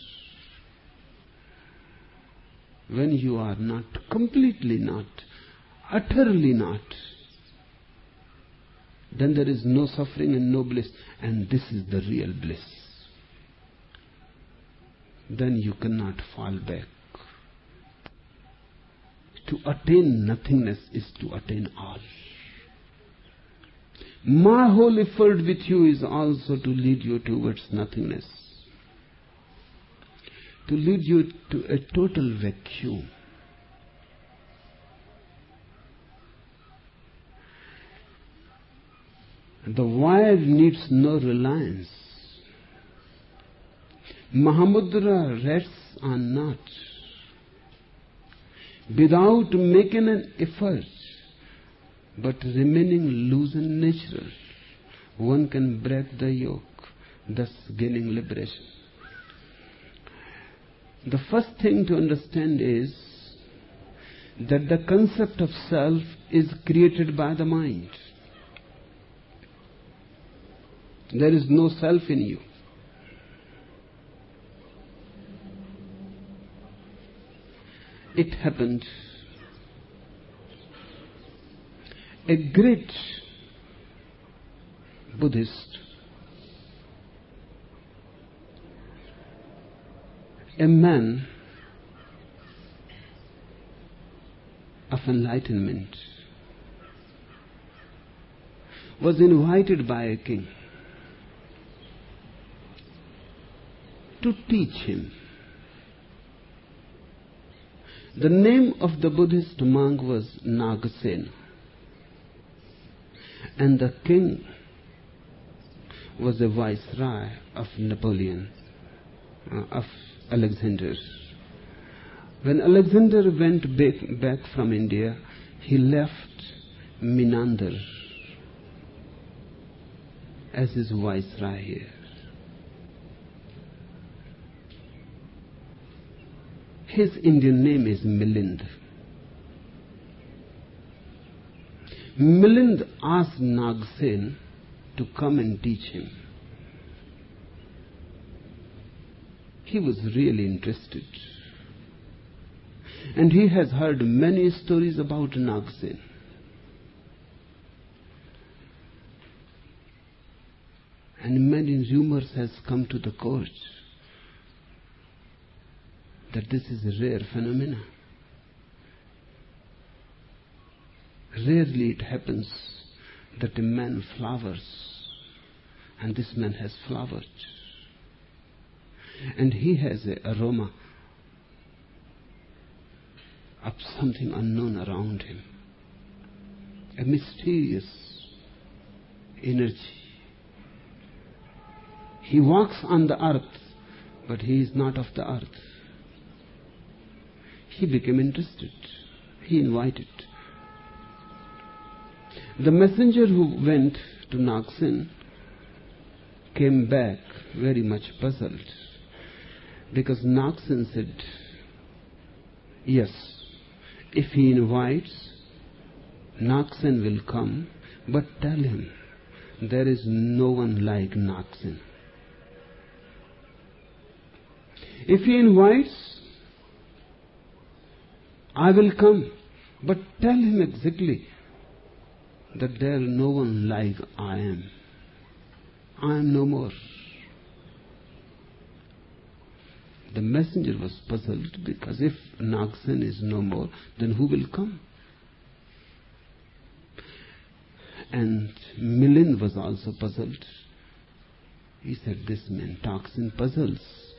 When you are not, completely not, utterly not, then there is no suffering and no bliss, and this is the real bliss. Then you cannot fall back. To attain nothingness is to attain all. My whole effort with you is also to lead you towards nothingness, to lead you to a total vacuum. The wire needs no reliance. Mahamudra rests on knot. Without making an effort, but remaining loose and natural, one can break the yoke, thus gaining liberation. The first thing to understand is that the concept of self is created by the mind. There is no self in you. It happened. A great Buddhist, a man of enlightenment, was invited by a king to teach him. The name of the Buddhist monk was Nagasena, and the king was a viceroy of Napoleon, of Alexander. When Alexander went back from India, he left Menander as his viceroy here. His Indian name is Milind. Milind asked Nagsen to come and teach him. He was really interested. And he has heard many stories about Nagsen. And many rumors has come to the court that this is a rare phenomenon. Rarely it happens that a man flowers, and this man has flowered. And he has an aroma of something unknown around him, a mysterious energy. He walks on the earth, but he is not of the earth. He became interested. He invited. The messenger who went to Nagsen came back very much puzzled, because Nagsen said, yes, if he invites, Nagsen will come, but tell him there is no one like Nagsen. If he invites, I will come, but tell him exactly that there is no one like I am. I am no more. The messenger was puzzled, because if Nagsen is no more, then who will come? And Milind was also puzzled. He said, this man talks in puzzles.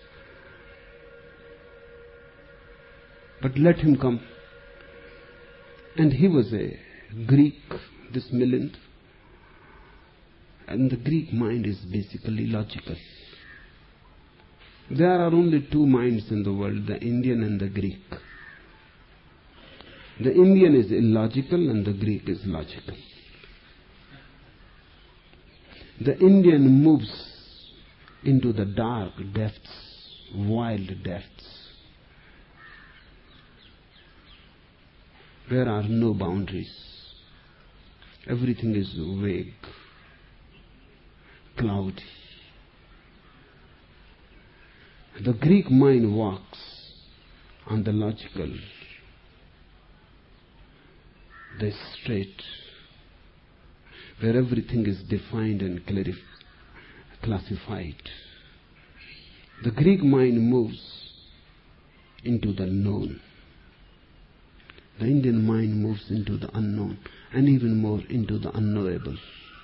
But let him come. And he was a Greek, this Milind. And the Greek mind is basically logical. There are only two minds in the world, the Indian and the Greek. The Indian is illogical and the Greek is logical. The Indian moves into the dark depths, wild depths. There are no boundaries. Everything is vague, cloudy. The Greek mind walks on the logical, the straight, where everything is defined and classified. The Greek mind moves into the known. The Indian mind moves into the unknown, and even more into the unknowable.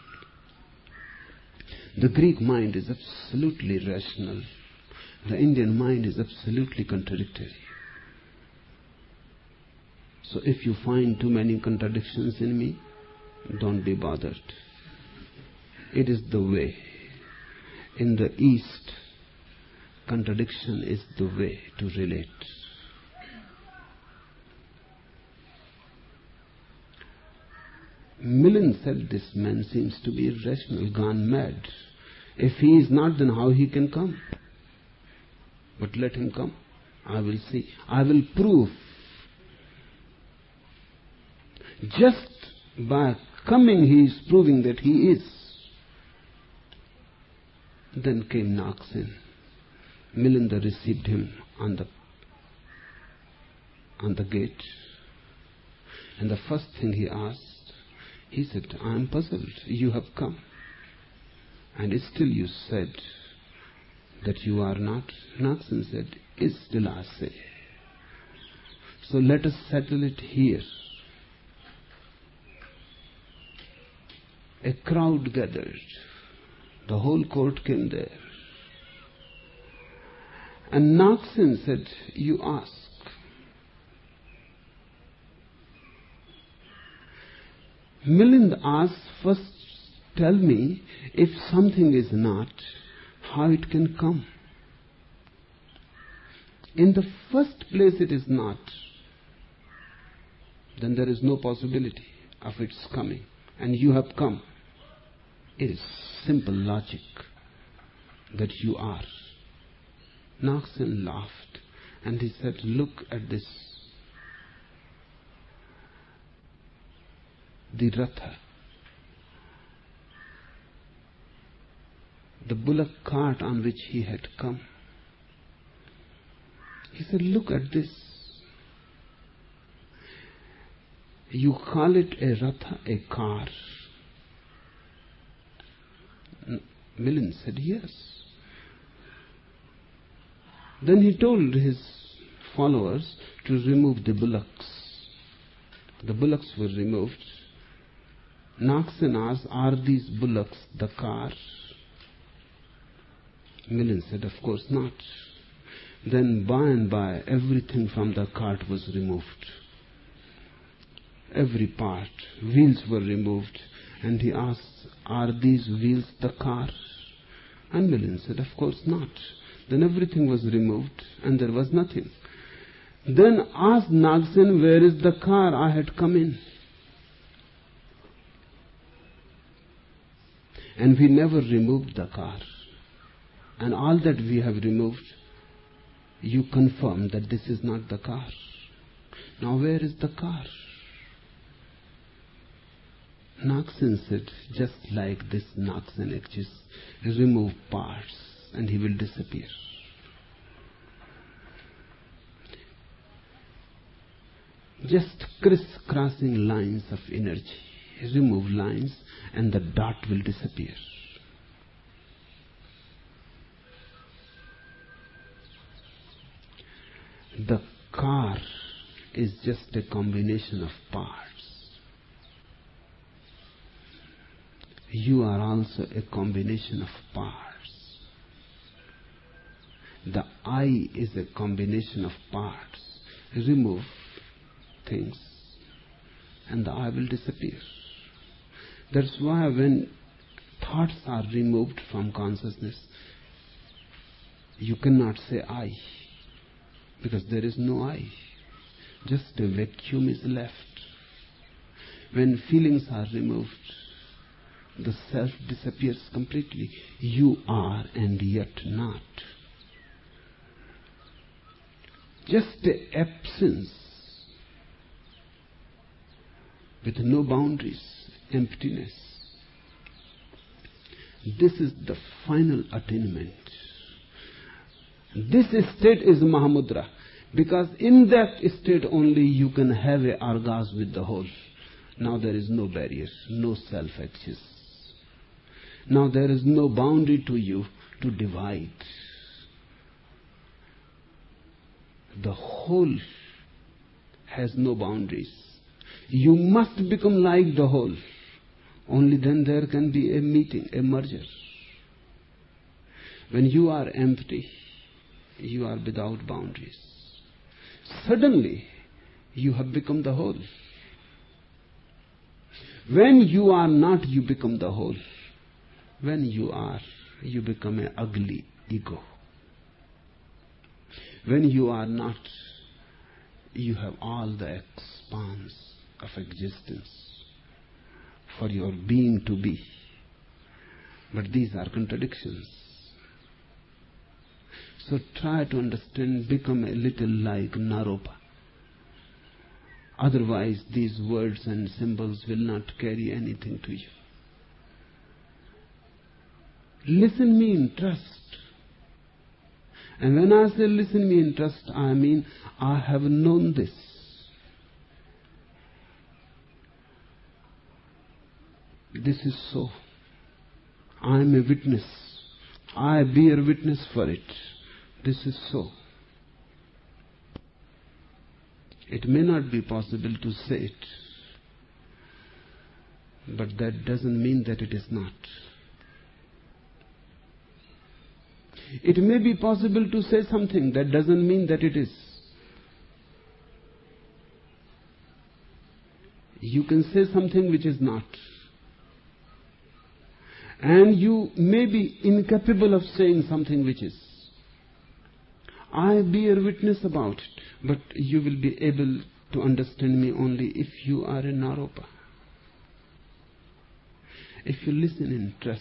The Greek mind is absolutely rational. The Indian mind is absolutely contradictory. So if you find too many contradictions in me, don't be bothered. It is the way. In the East, contradiction is the way to relate. Milind said, this man seems to be irrational, gone mad. If he is not, then how he can come? But let him come. I will see. I will prove. Just by coming, he is proving that he is. Then came Nagsen. Milind received him on the gate. And the first thing he asked, he said, I am puzzled. You have come. And still you said that you are not. Nagsen said, still I say. So let us settle it here. A crowd gathered. The whole court came there. And Nagsen said, you ask. Milind asked, first tell me, if something is not, how it can come. In the first place it is not. Then there is no possibility of its coming. And you have come. It is simple logic that you are. Nagsen laughed And he said, look at this. The Ratha, the bullock cart on which he had come. He said, look at this. You call it a Ratha, a car? Milind said, yes. Then he told his followers to remove the bullocks. The bullocks were removed. Naksen asked, are these bullocks the car? Milind said, of course not. Then by and by, everything from the cart was removed. Every part. Wheels were removed. And he asked, are these wheels the car? And Milind said, of course not. Then everything was removed and there was nothing. Then asked Nagsen, where is the car I had come in? And we never removed the car. And all that we have removed, you confirm that this is not the car. Now where is the car? Nagsen said, just like this Nagsen exists, remove parts and he will disappear. Just criss-crossing lines of energy. Remove lines and the dot will disappear. The car is just a combination of parts. You are also a combination of parts. The I is a combination of parts. Remove things and the I will disappear. That's why when thoughts are removed from consciousness, you cannot say I, because there is no I. Just a vacuum is left. When feelings are removed, the self disappears completely. You are and yet not. Just the absence with no boundaries, emptiness. This is the final attainment. This state is Mahamudra, because in that state only you can have an orgasm with the whole. Now there is no barrier, no self exists. Now there is no boundary to you to divide. The whole has no boundaries. You must become like the whole. Only then there can be a meeting, a merger. When you are empty, you are without boundaries. Suddenly, you have become the whole. When you are not, you become the whole. When you are, you become an ugly ego. When you are not, you have all the expanse of existence for your being to be. But these are contradictions. So try to understand, become a little like Naropa. Otherwise these words and symbols will not carry anything to you. Listen me in trust. And when I say listen me in trust, I mean I have known this. This is so. I am a witness. I bear witness for it. This is so. It may not be possible to say it, but that doesn't mean that it is not. It may be possible to say something, that doesn't mean that it is. You can say something which is not. And you may be incapable of saying something which is. I bear witness about it, but you will be able to understand me only if you are a Naropa. If you listen in trust.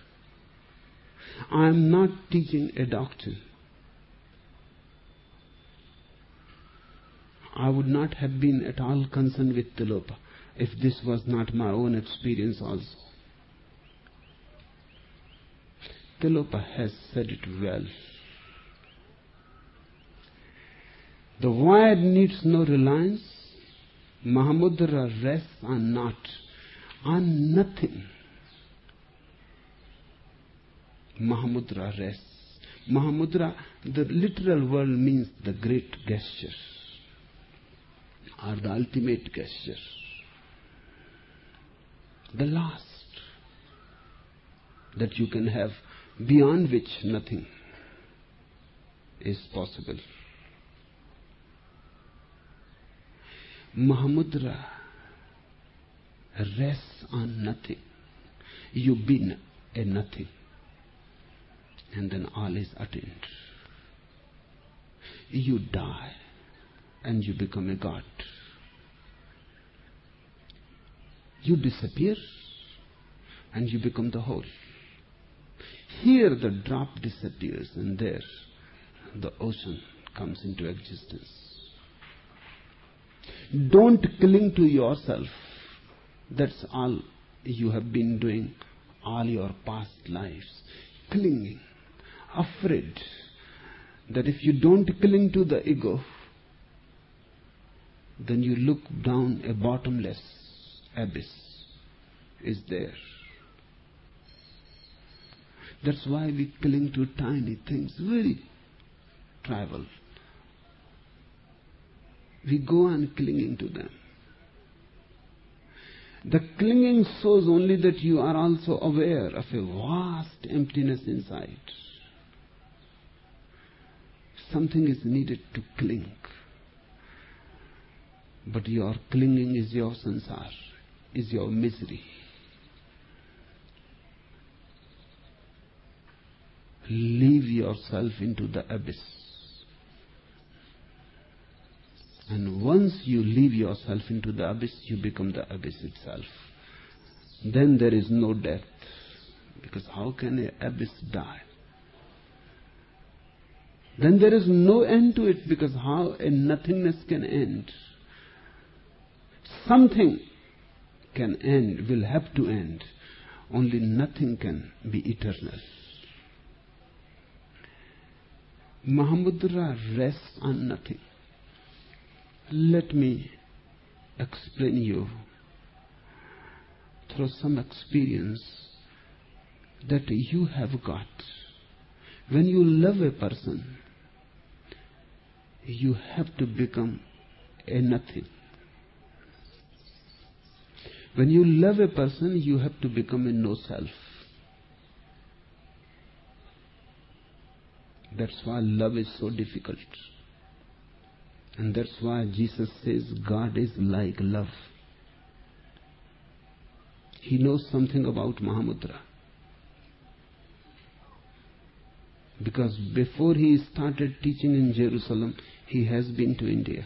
I am not teaching a doctrine. I would not have been at all concerned with Tilopa if this was not my own experience also. Tilopa has said it well. The void needs no reliance. Mahamudra rests on naught, on nothing. Mahamudra rests. Mahamudra, the literal word means the great gesture or the ultimate gesture, the last that you can have, beyond which nothing is possible. Mahamudra rests on nothing. You be a nothing, and then all is attained. You die, and you become a god. You disappear, and you become the whole. Here the drop disappears, and there the ocean comes into existence. Don't cling to yourself. That's all you have been doing all your past lives. Clinging, afraid that if you don't cling to the ego, then you look down a bottomless abyss is there. That's why we cling to tiny things, very trivial. We go on clinging to them. The clinging shows only that you are also aware of a vast emptiness inside. Something is needed to cling. But your clinging is your sansar, is your misery. Leave yourself into the abyss. And once you leave yourself into the abyss, you become the abyss itself. Then there is no death. Because how can an abyss die? Then there is no end to it, because how a nothingness can end? Something can end, will have to end. Only nothing can be eternal. Mahamudra rests on nothing. Let me explain you through some experience that you have got. When you love a person, you have to become a nothing. When you love a person, you have to become a no self. That's why love is so difficult. And that's why Jesus says God is like love. He knows something about Mahamudra. Because before he started teaching in Jerusalem, he has been to India.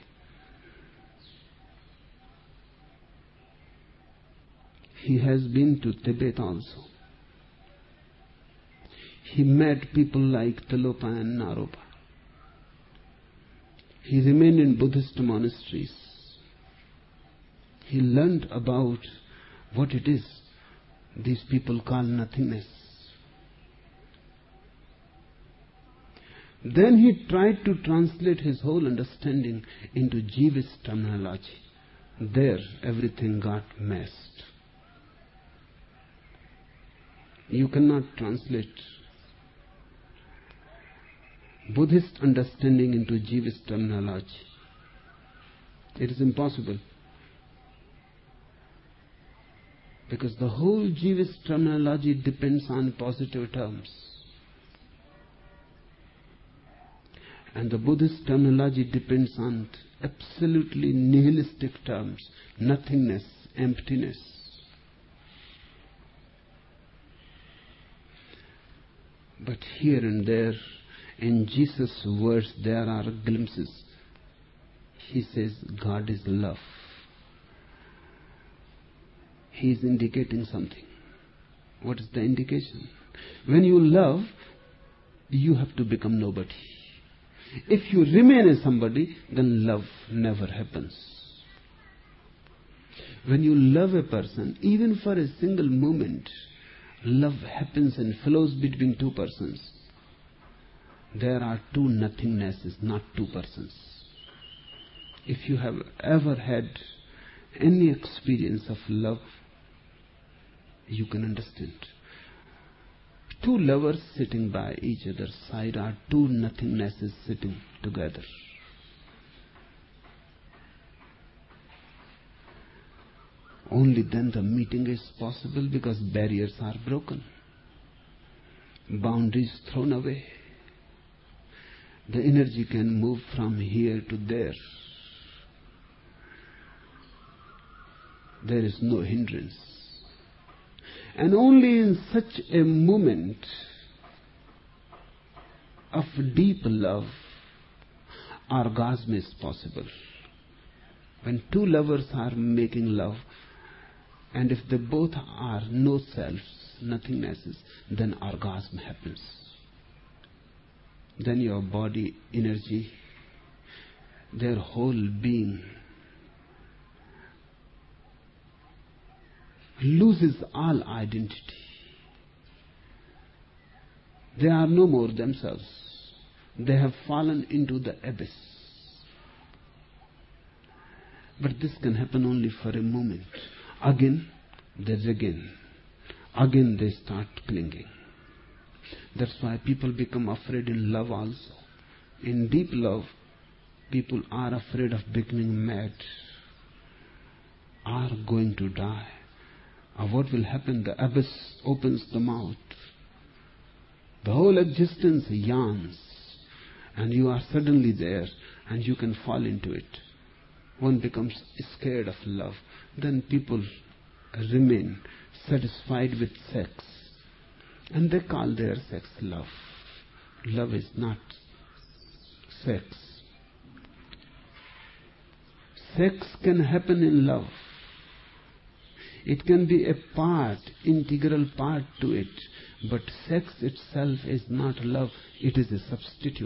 He has been to Tibet also. He met people like Tilopa and Naropa. He remained in Buddhist monasteries. He learned about what it is these people call nothingness. Then he tried to translate his whole understanding into Jivist terminology. There everything got messed. You cannot translate Buddhist understanding into Jivist terminology. It is impossible. Because the whole Jivist terminology depends on positive terms. And the Buddhist terminology depends on absolutely nihilistic terms. Nothingness, emptiness. But here and there, in Jesus' words, there are glimpses. He says, God is love. He is indicating something. What is the indication? When you love, you have to become nobody. If you remain as somebody, then love never happens. When you love a person, even for a single moment, love happens and flows between two persons. There are two nothingnesses, not two persons. If you have ever had any experience of love, you can understand. Two lovers sitting by each other's side are two nothingnesses sitting together. Only then the meeting is possible, because barriers are broken, boundaries thrown away. The energy can move from here to there. There is no hindrance. And only in such a moment of deep love, orgasm is possible. When two lovers are making love, and if they both are no selves, nothingnesses, then orgasm happens. Then your body, energy, their whole being loses all identity. They are no more themselves. They have fallen into the abyss. But this can happen only for a moment. Again, there's again. Again they start clinging. That's why people become afraid in love also. In deep love, people are afraid of becoming mad, are going to die. Or what will happen? The abyss opens the mouth. The whole existence yawns, and you are suddenly there, and you can fall into it. One becomes scared of love. Then people remain satisfied with sex, and they call their sex love. Love is not sex. Sex can happen in love. It can be a part, integral part to it, but sex itself is not love, it is a substitute.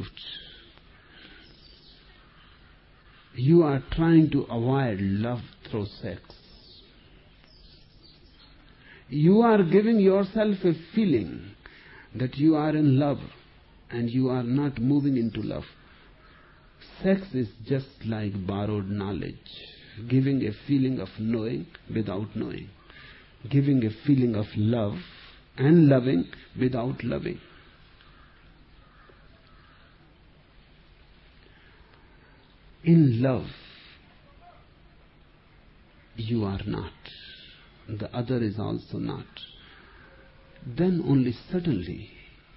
You are trying to avoid love through sex. You are giving yourself a feeling that you are in love and you are not moving into love. Sex is just like borrowed knowledge, giving a feeling of knowing without knowing, giving a feeling of love and loving without loving. In love, you are not. The other is also not. Then only suddenly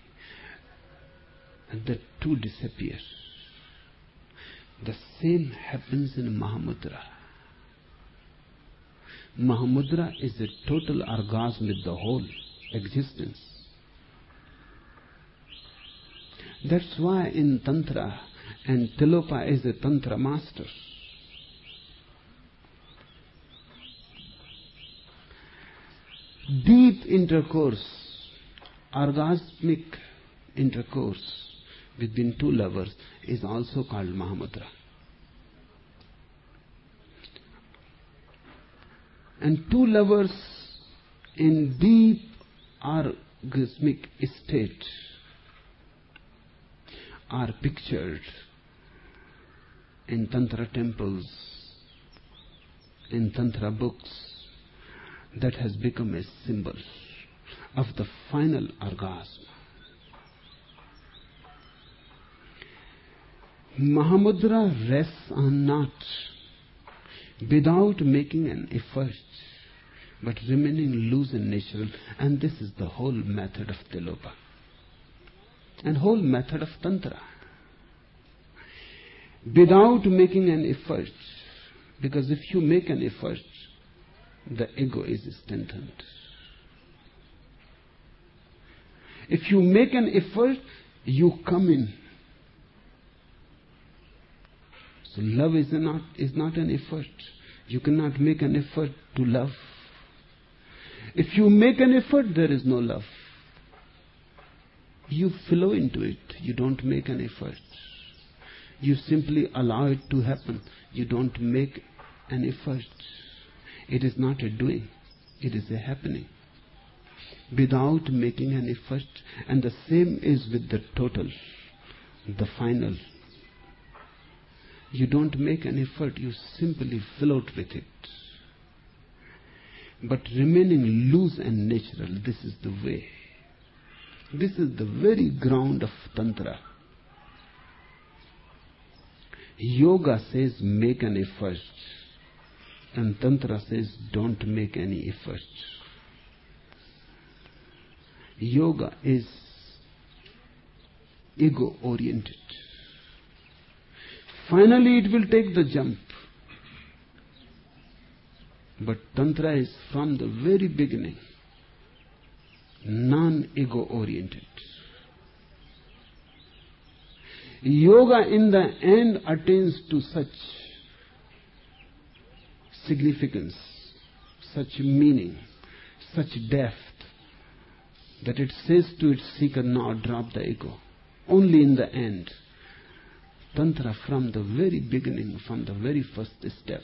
the two disappear. The same happens in Mahamudra. Mahamudra is a total orgasm with the whole existence. That's why in Tantra, and Tilopa is a Tantra master. Deep intercourse, orgasmic intercourse between two lovers is also called Mahamudra. And two lovers in deep orgasmic state are pictured in Tantra temples, in Tantra books. That has become a symbol of the final orgasm. Mahamudra rests on not, without making an effort, but remaining loose and natural. And this is the whole method of Tilopa and whole method of Tantra. Without making an effort, because if you make an effort, the ego is strengthened. If you make an effort, you come in. So love is not an effort. You cannot make an effort to love. If you make an effort, there is no love. You flow into it. You don't make an effort. You simply allow it to happen. You don't make an effort. It is not a doing. It is a happening. Without making an effort. And the same is with the total, the final. You don't make an effort. You simply float with it. But remaining loose and natural, this is the way. This is the very ground of Tantra. Yoga says make an effort, and Tantra says don't make any effort. Yoga is ego-oriented. Finally it will take the jump. But Tantra is from the very beginning non-ego-oriented. Yoga in the end attains to such significance, such meaning, such depth, that it says to its seeker, now drop the ego. Only in the end. Tantra from the very beginning, from the very first step.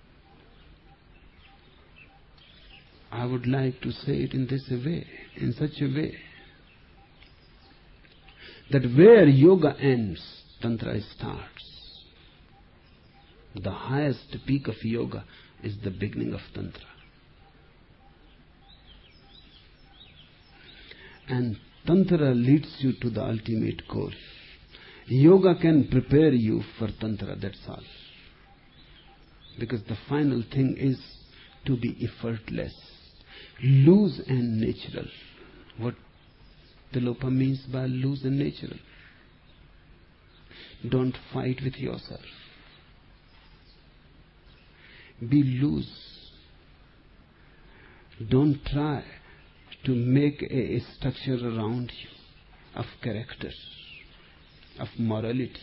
I would like to say it in this way, in such a way, that where yoga ends, Tantra starts. The highest peak of yoga is the beginning of Tantra. And Tantra leads you to the ultimate goal. Yoga can prepare you for Tantra, that's all. Because the final thing is to be effortless, loose and natural. What Tilopa means by loose and natural. Don't fight with yourself. Be loose. Don't try to make a structure around you of character, of morality.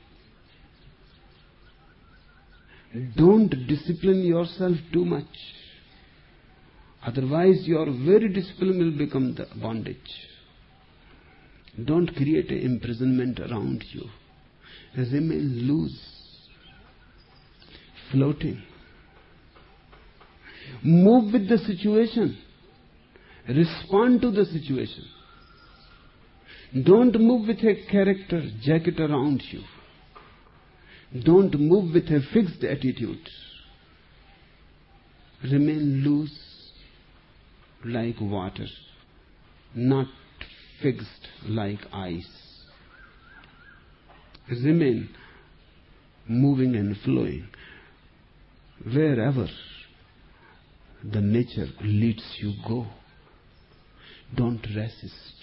Don't discipline yourself too much. Otherwise your very discipline will become the bondage. Don't create an imprisonment around you. Remain loose, floating. Move with the situation. Respond to the situation. Don't move with a character jacket around you. Don't move with a fixed attitude. Remain loose like water, not fixed like ice. Remain moving and flowing wherever the nature leads you, go. Don't resist.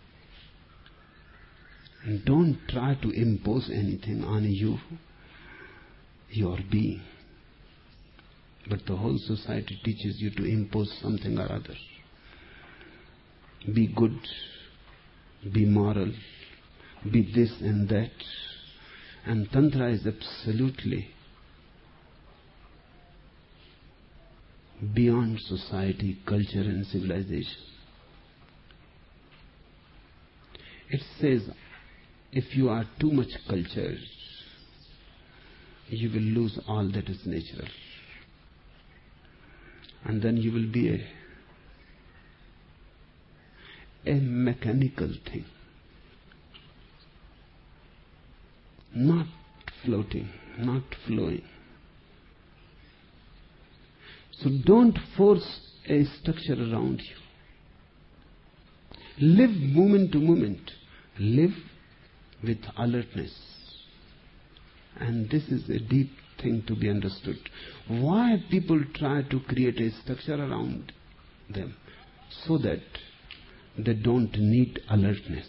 And don't try to impose anything on you, your being. But the whole society teaches you to impose something or other. Be good, be moral, be this and that. And Tantra is absolutely beyond society, culture and civilization. It says, if you are too much cultured, you will lose all that is natural. And then you will be a mechanical thing. Not floating, not flowing. So don't force a structure around you. Live moment to moment. Live with alertness. And this is a deep thing to be understood. Why people try to create a structure around them? So that they don't need alertness.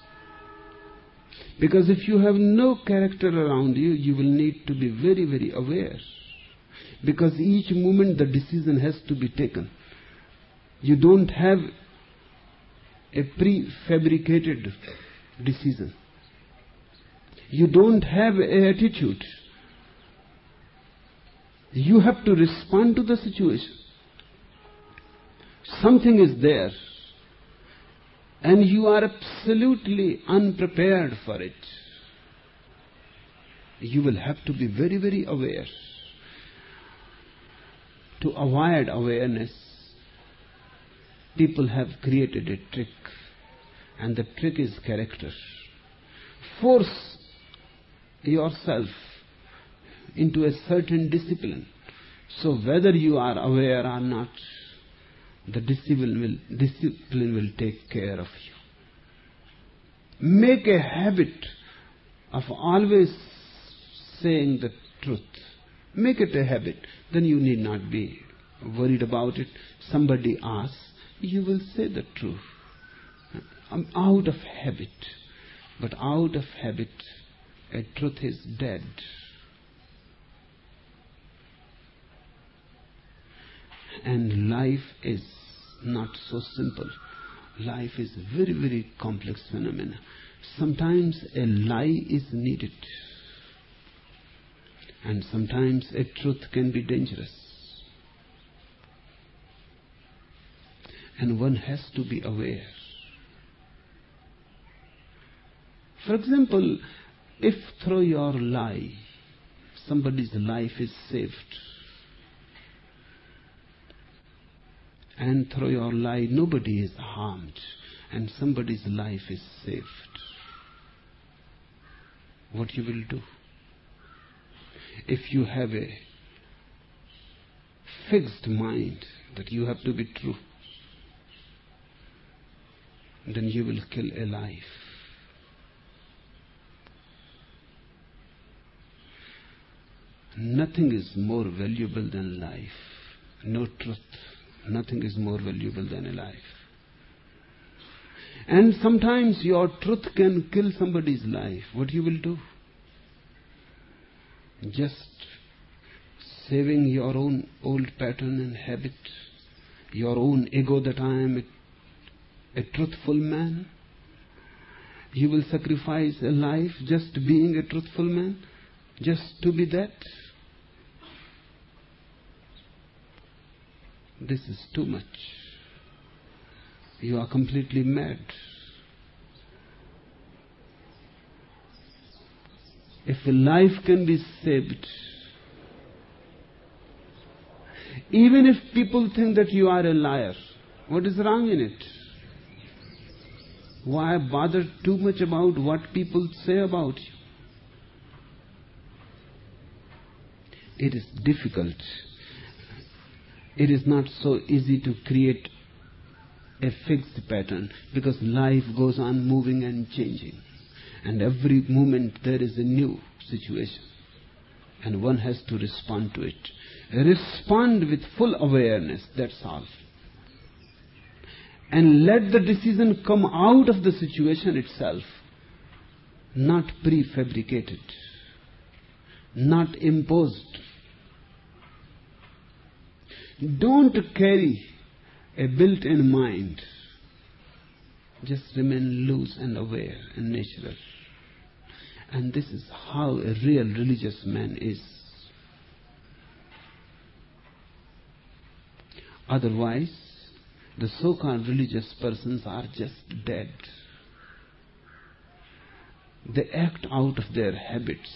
Because if you have no character around you, you will need to be very, very aware. Because each moment the decision has to be taken. You don't have a prefabricated decision. You don't have an attitude. You have to respond to the situation. Something is there, and you are absolutely unprepared for it. You will have to be very, very aware. To avoid awareness, people have created a trick, and the trick is character. Force yourself into a certain discipline. So whether you are aware or not, the discipline will take care of you. Make a habit of always saying the truth. Make it a habit. Then you need not be worried about it. Somebody asks, you will say the truth. Out of habit. But out of habit, a truth is dead. And life is not so simple. Life is a very, very complex phenomenon. Sometimes a lie is needed. And sometimes a truth can be dangerous. And one has to be aware. For example, if through your lie, somebody's life is saved, and through your lie nobody is harmed, and somebody's life is saved, what you will do? If you have a fixed mind that you have to be true, then you will kill a life. Nothing is more valuable than life. No truth. Nothing is more valuable than a life. And sometimes your truth can kill somebody's life. What you will do? Just saving your own old pattern and habit, your own ego that I am a truthful man. You will sacrifice a life just being a truthful man, just to be that. This is too much. You are completely mad. If a life can be saved, even if people think that you are a liar, what is wrong in it? Why bother too much about what people say about you? It is difficult. It is not so easy to create a fixed pattern, because life goes on moving and changing. And every moment there is a new situation. And one has to respond to it. Respond with full awareness, that's all. And let the decision come out of the situation itself. Not prefabricated. Not imposed. Don't carry a built-in mind. Just remain loose and aware and natural. And this is how a real religious man is. Otherwise, the so-called religious persons are just dead. They act out of their habits.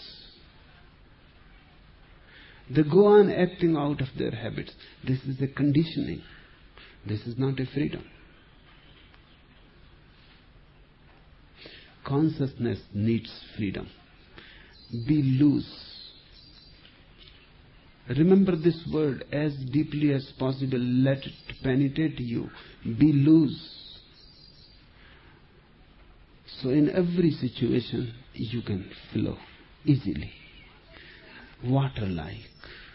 They go on acting out of their habits. This is a conditioning. This is not a freedom. Consciousness needs freedom. Be loose. Remember this word as deeply as possible. Let it penetrate you. Be loose. So in every situation you can flow easily. Water-like.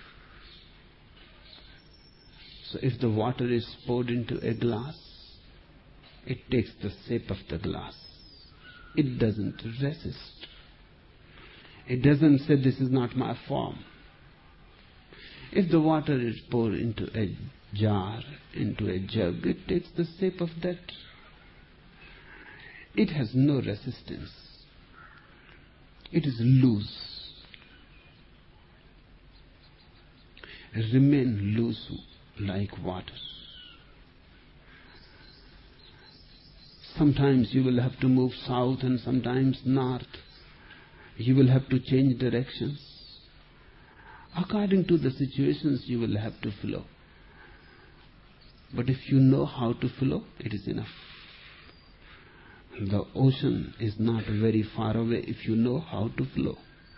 So if the water is poured into a glass, it takes the shape of the glass. It doesn't resist. It doesn't say, this is not my form. If the water is poured into a jar, into a jug, it takes the shape of that. It has no resistance. It is loose. Remain loose like water. Sometimes you will have to move south and sometimes north. You will have to change directions. According to the situations, you will have to flow. But if you know how to flow, it is enough. The ocean is not very far away if you know how to flow.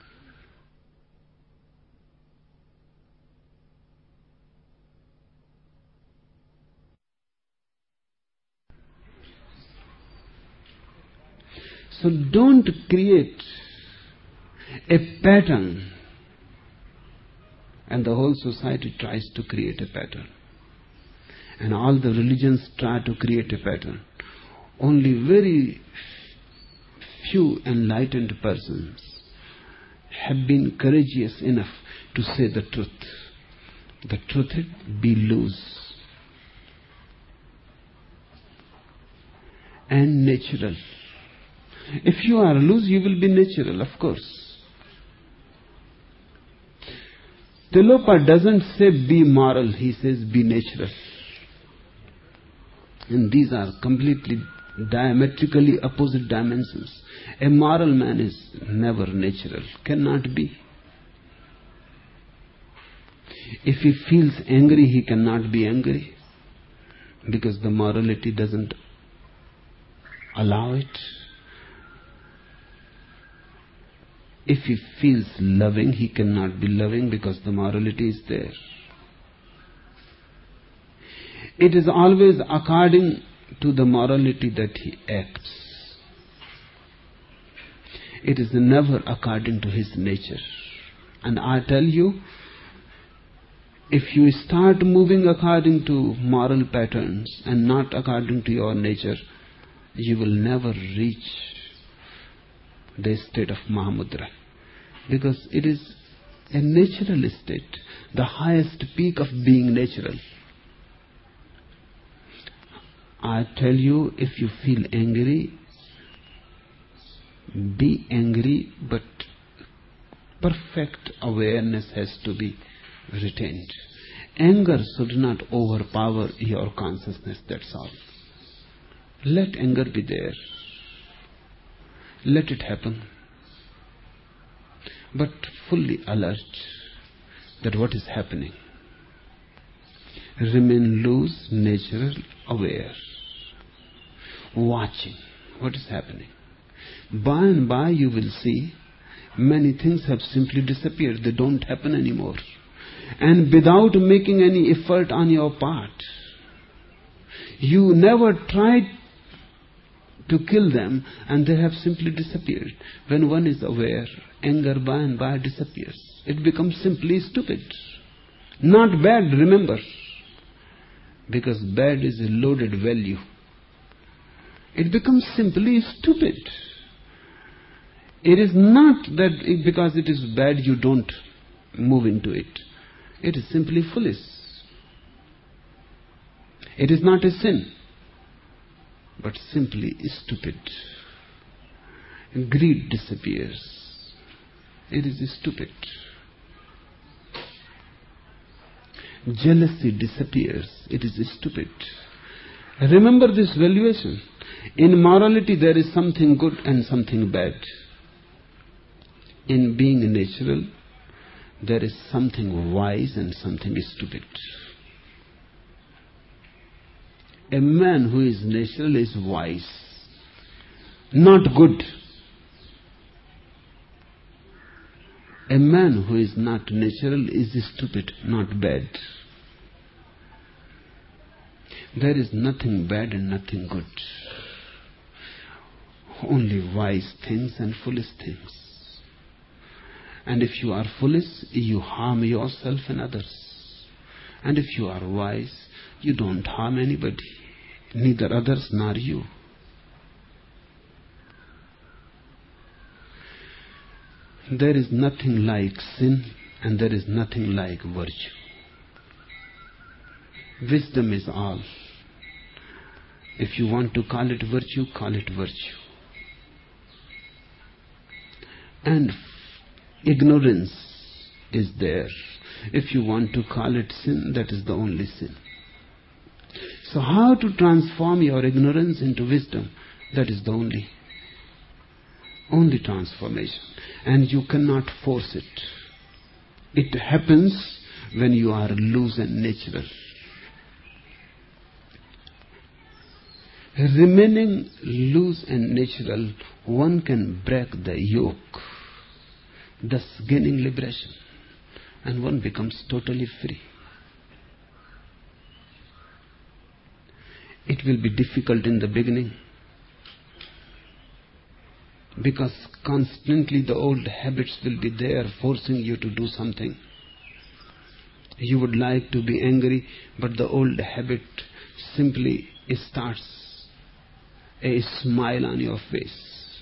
So don't create a pattern. And the whole society tries to create a pattern. And all the religions try to create a pattern. Only very few enlightened persons have been courageous enough to say the truth. The truth is, be loose and natural. If you are loose, you will be natural, of course. Tilopa doesn't say be moral, he says be natural. And these are completely diametrically opposite dimensions. A moral man is never natural, cannot be. If he feels angry, he cannot be angry, because the morality doesn't allow it. If he feels loving, he cannot be loving, because the morality is there. It is always according to the morality that he acts. It is never according to his nature. And I tell you, if you start moving according to moral patterns and not according to your nature, you will never reach the state of Mahamudra. Because it is a natural state, the highest peak of being natural. I tell you, if you feel angry, be angry, but perfect awareness has to be retained. Anger should not overpower your consciousness, that's all. Let anger be there. Let it happen. But fully alert that what is happening. Remain loose, natural, aware. Watching what is happening. By and by you will see many things have simply disappeared. They don't happen anymore. And without making any effort on your part. You never tried to kill them, and they have simply disappeared. When one is aware, anger by and by disappears. It becomes simply stupid. Not bad, remember. Because bad is a loaded value. It becomes simply stupid. It is not that because it is bad you don't move into it. It is simply foolish. It is not a sin, but simply stupid. Greed disappears. It is stupid. Jealousy disappears. It is stupid. Remember this valuation. In morality there is something good and something bad. In being natural, there is something wise and something stupid. A man who is natural is wise, not good. A man who is not natural is stupid, not bad. There is nothing bad and nothing good. Only wise things and foolish things. And if you are foolish, you harm yourself and others. And if you are wise, you don't harm anybody, neither others nor you. There is nothing like sin, and there is nothing like virtue. Wisdom is all. If you want to call it virtue, call it virtue. And ignorance is there. If you want to call it sin, that is the only sin. So how to transform your ignorance into wisdom? That is the only only transformation. And you cannot force it. It happens when you are loose and natural. Remaining loose and natural, one can break the yoke, thus gaining liberation, and one becomes totally free. It will be difficult in the beginning, because constantly the old habits will be there forcing you to do something. You would like to be angry, but the old habit simply starts a smile on your face.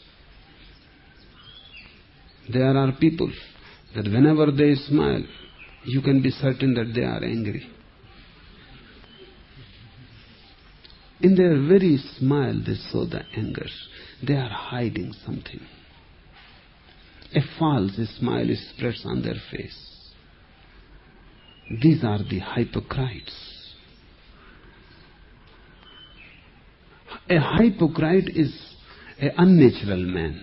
There are people that whenever they smile, you can be certain that they are angry. In their very smile, they show the anger. They are hiding something. A false smile spreads on their face. These are the hypocrites. A hypocrite is an unnatural man.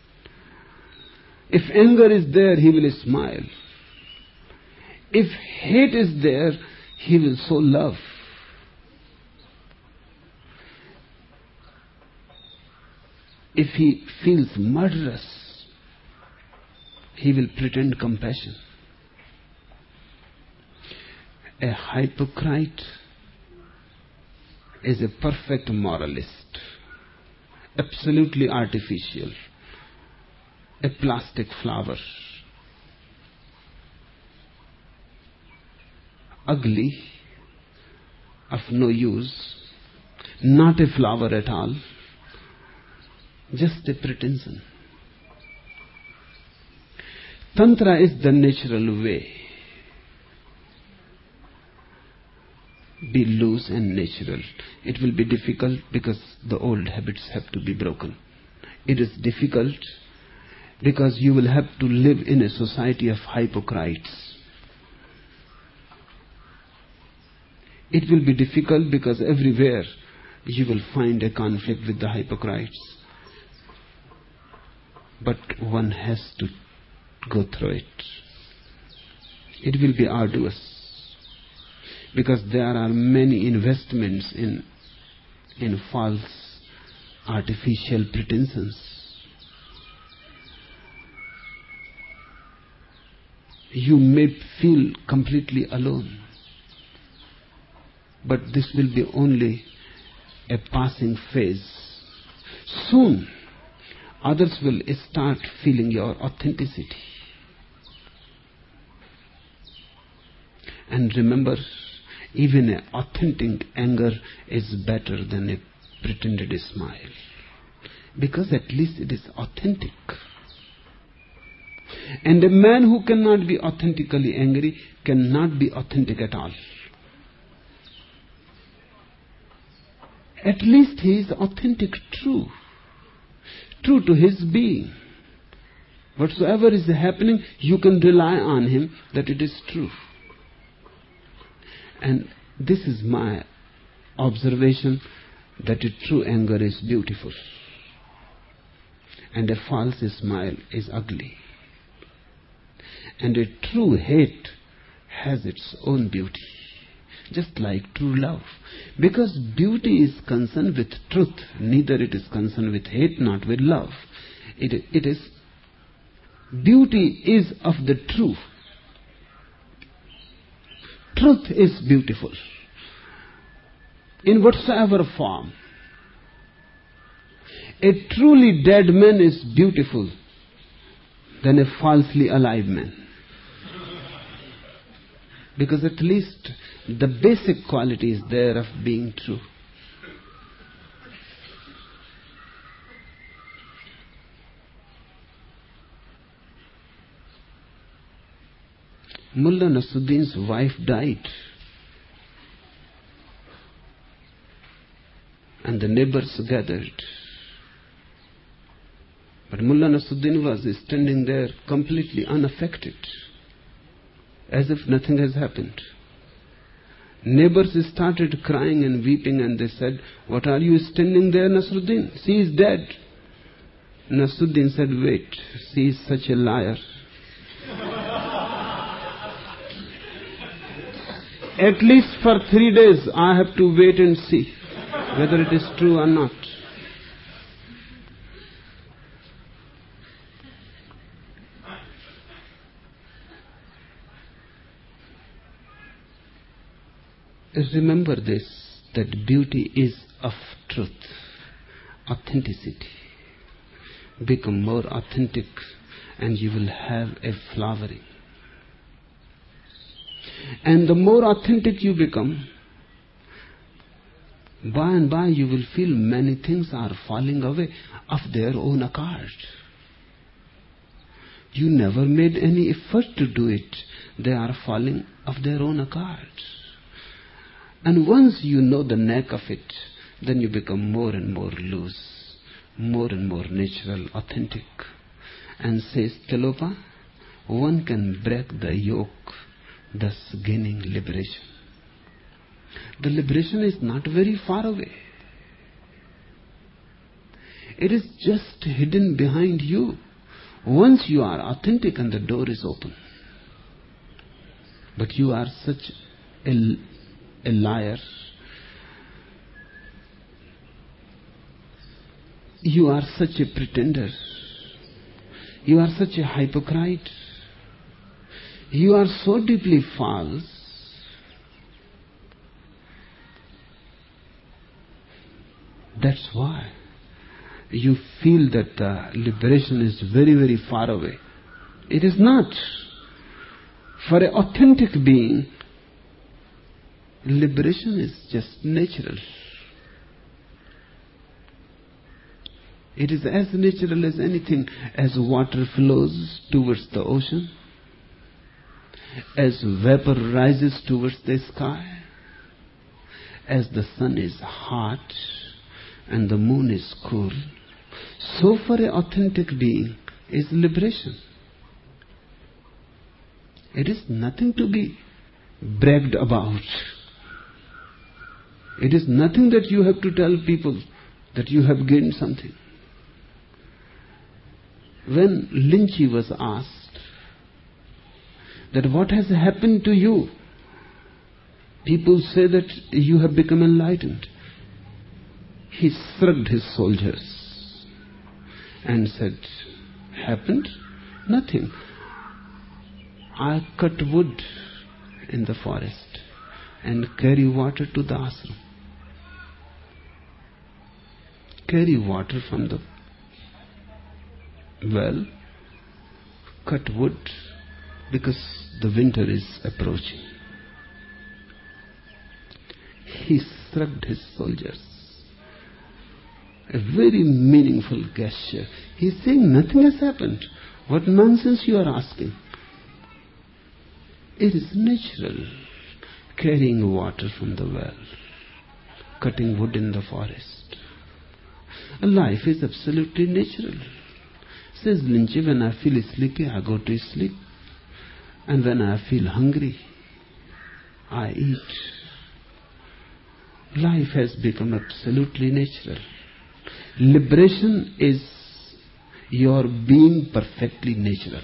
If anger is there, he will smile. If hate is there, he will show love. If he feels murderous, he will pretend compassion. A hypocrite is a perfect moralist, absolutely artificial, a plastic flower, ugly, of no use, not a flower at all, just a pretension. Tantra is the natural way. Be loose and natural. It will be difficult because the old habits have to be broken. It is difficult because you will have to live in a society of hypocrites. It will be difficult because everywhere you will find a conflict with the hypocrites. But one has to go through it. It will be arduous because there are many investments in false, artificial pretensions. You may feel completely alone, but this will be only a passing phase. Soon, others will start feeling your authenticity. And remember, even an authentic anger is better than a pretended smile, because at least it is authentic. And a man who cannot be authentically angry cannot be authentic at all. At least he is authentic, true to his being. Whatsoever is happening, you can rely on him that it is true. And this is my observation, that a true anger is beautiful and a false smile is ugly. And a true hate has its own beauty, just like true love. Because beauty is concerned with truth, neither it is concerned with hate, not with love. It is beauty is of the truth. Truth is beautiful in whatsoever form. A truly dead man is beautiful than a falsely alive man. Because at least the basic quality is there of being true. Mullah Nasruddin's wife died, and the neighbors gathered. But Mullah Nasruddin was standing there completely unaffected, as if nothing has happened. Neighbors started crying and weeping, and they said, "What are you standing there, Nasruddin? She is dead." Nasruddin said, wait, she is such a liar. At least for 3 days I have to wait and see whether it is true or not. Remember this, that beauty is of truth, authenticity. Become more authentic and you will have a flowering. And the more authentic you become, by and by you will feel many things are falling away of their own accord. You never made any effort to do it. They are falling of their own accord. And once you know the knack of it, then you become more and more loose, more and more natural, authentic. And says Tilopa, one can break the yoke, thus gaining liberation. The liberation is not very far away. It is just hidden behind you. Once you are authentic and the door is open. But you are such a liar. You are such a pretender. You are such a hypocrite. You are so deeply false. That's why you feel that the liberation is very, very far away. It is not. For an authentic being, liberation is just natural. It is as natural as anything, as water flows towards the ocean, as vapor rises towards the sky, as the sun is hot and the moon is cool. So for an authentic being is liberation. It is nothing to be bragged about. It is nothing that you have to tell people that you have gained something. When Linchi was asked that what has happened to you, people say that you have become enlightened. He shrugged his shoulders and said, happened? Nothing. I cut wood in the forest and carry water to the ashram. Carry water from the well, cut wood because the winter is approaching. He shrugged his shoulders. A very meaningful gesture. He is saying nothing has happened. What nonsense you are asking? It is natural. Carrying water from the well, cutting wood in the forest. Life is absolutely natural. Says Linchi, when I feel sleepy, I go to sleep. And when I feel hungry, I eat. Life has become absolutely natural. Liberation is your being perfectly natural.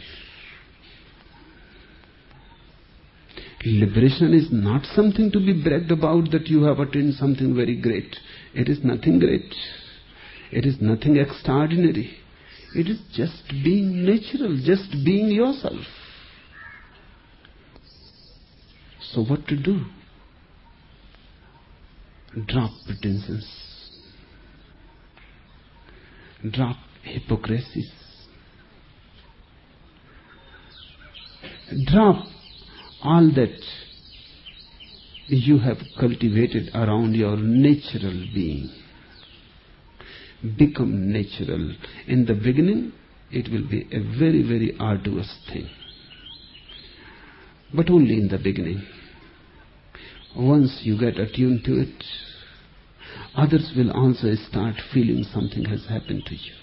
Liberation is not something to be bragged about that you have attained something very great. It is nothing great. It is nothing extraordinary. It is just being natural, just being yourself. So what to do? Drop pretensions. Drop hypocrisies. Drop all that you have cultivated around your natural being. Become natural. In the beginning, it will be a very, very arduous thing. But only in the beginning. Once you get attuned to it, others will also start feeling something has happened to you.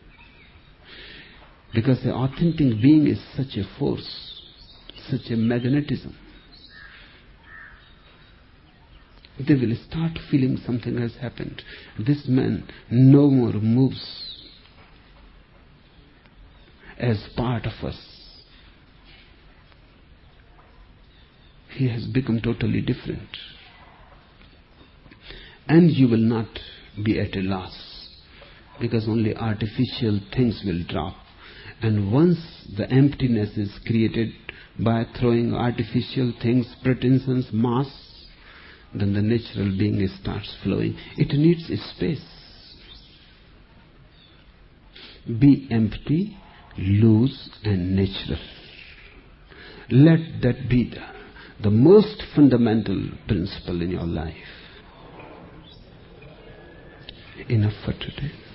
Because the authentic being is such a force, such a magnetism. They will start feeling something has happened. This man no more moves as part of us. He has become totally different. And you will not be at a loss, because only artificial things will drop. And once the emptiness is created by throwing artificial things, pretensions, mass, then the natural being starts flowing. It needs a space. Be empty, loose and natural. Let that be the most fundamental principle in your life. Enough for today.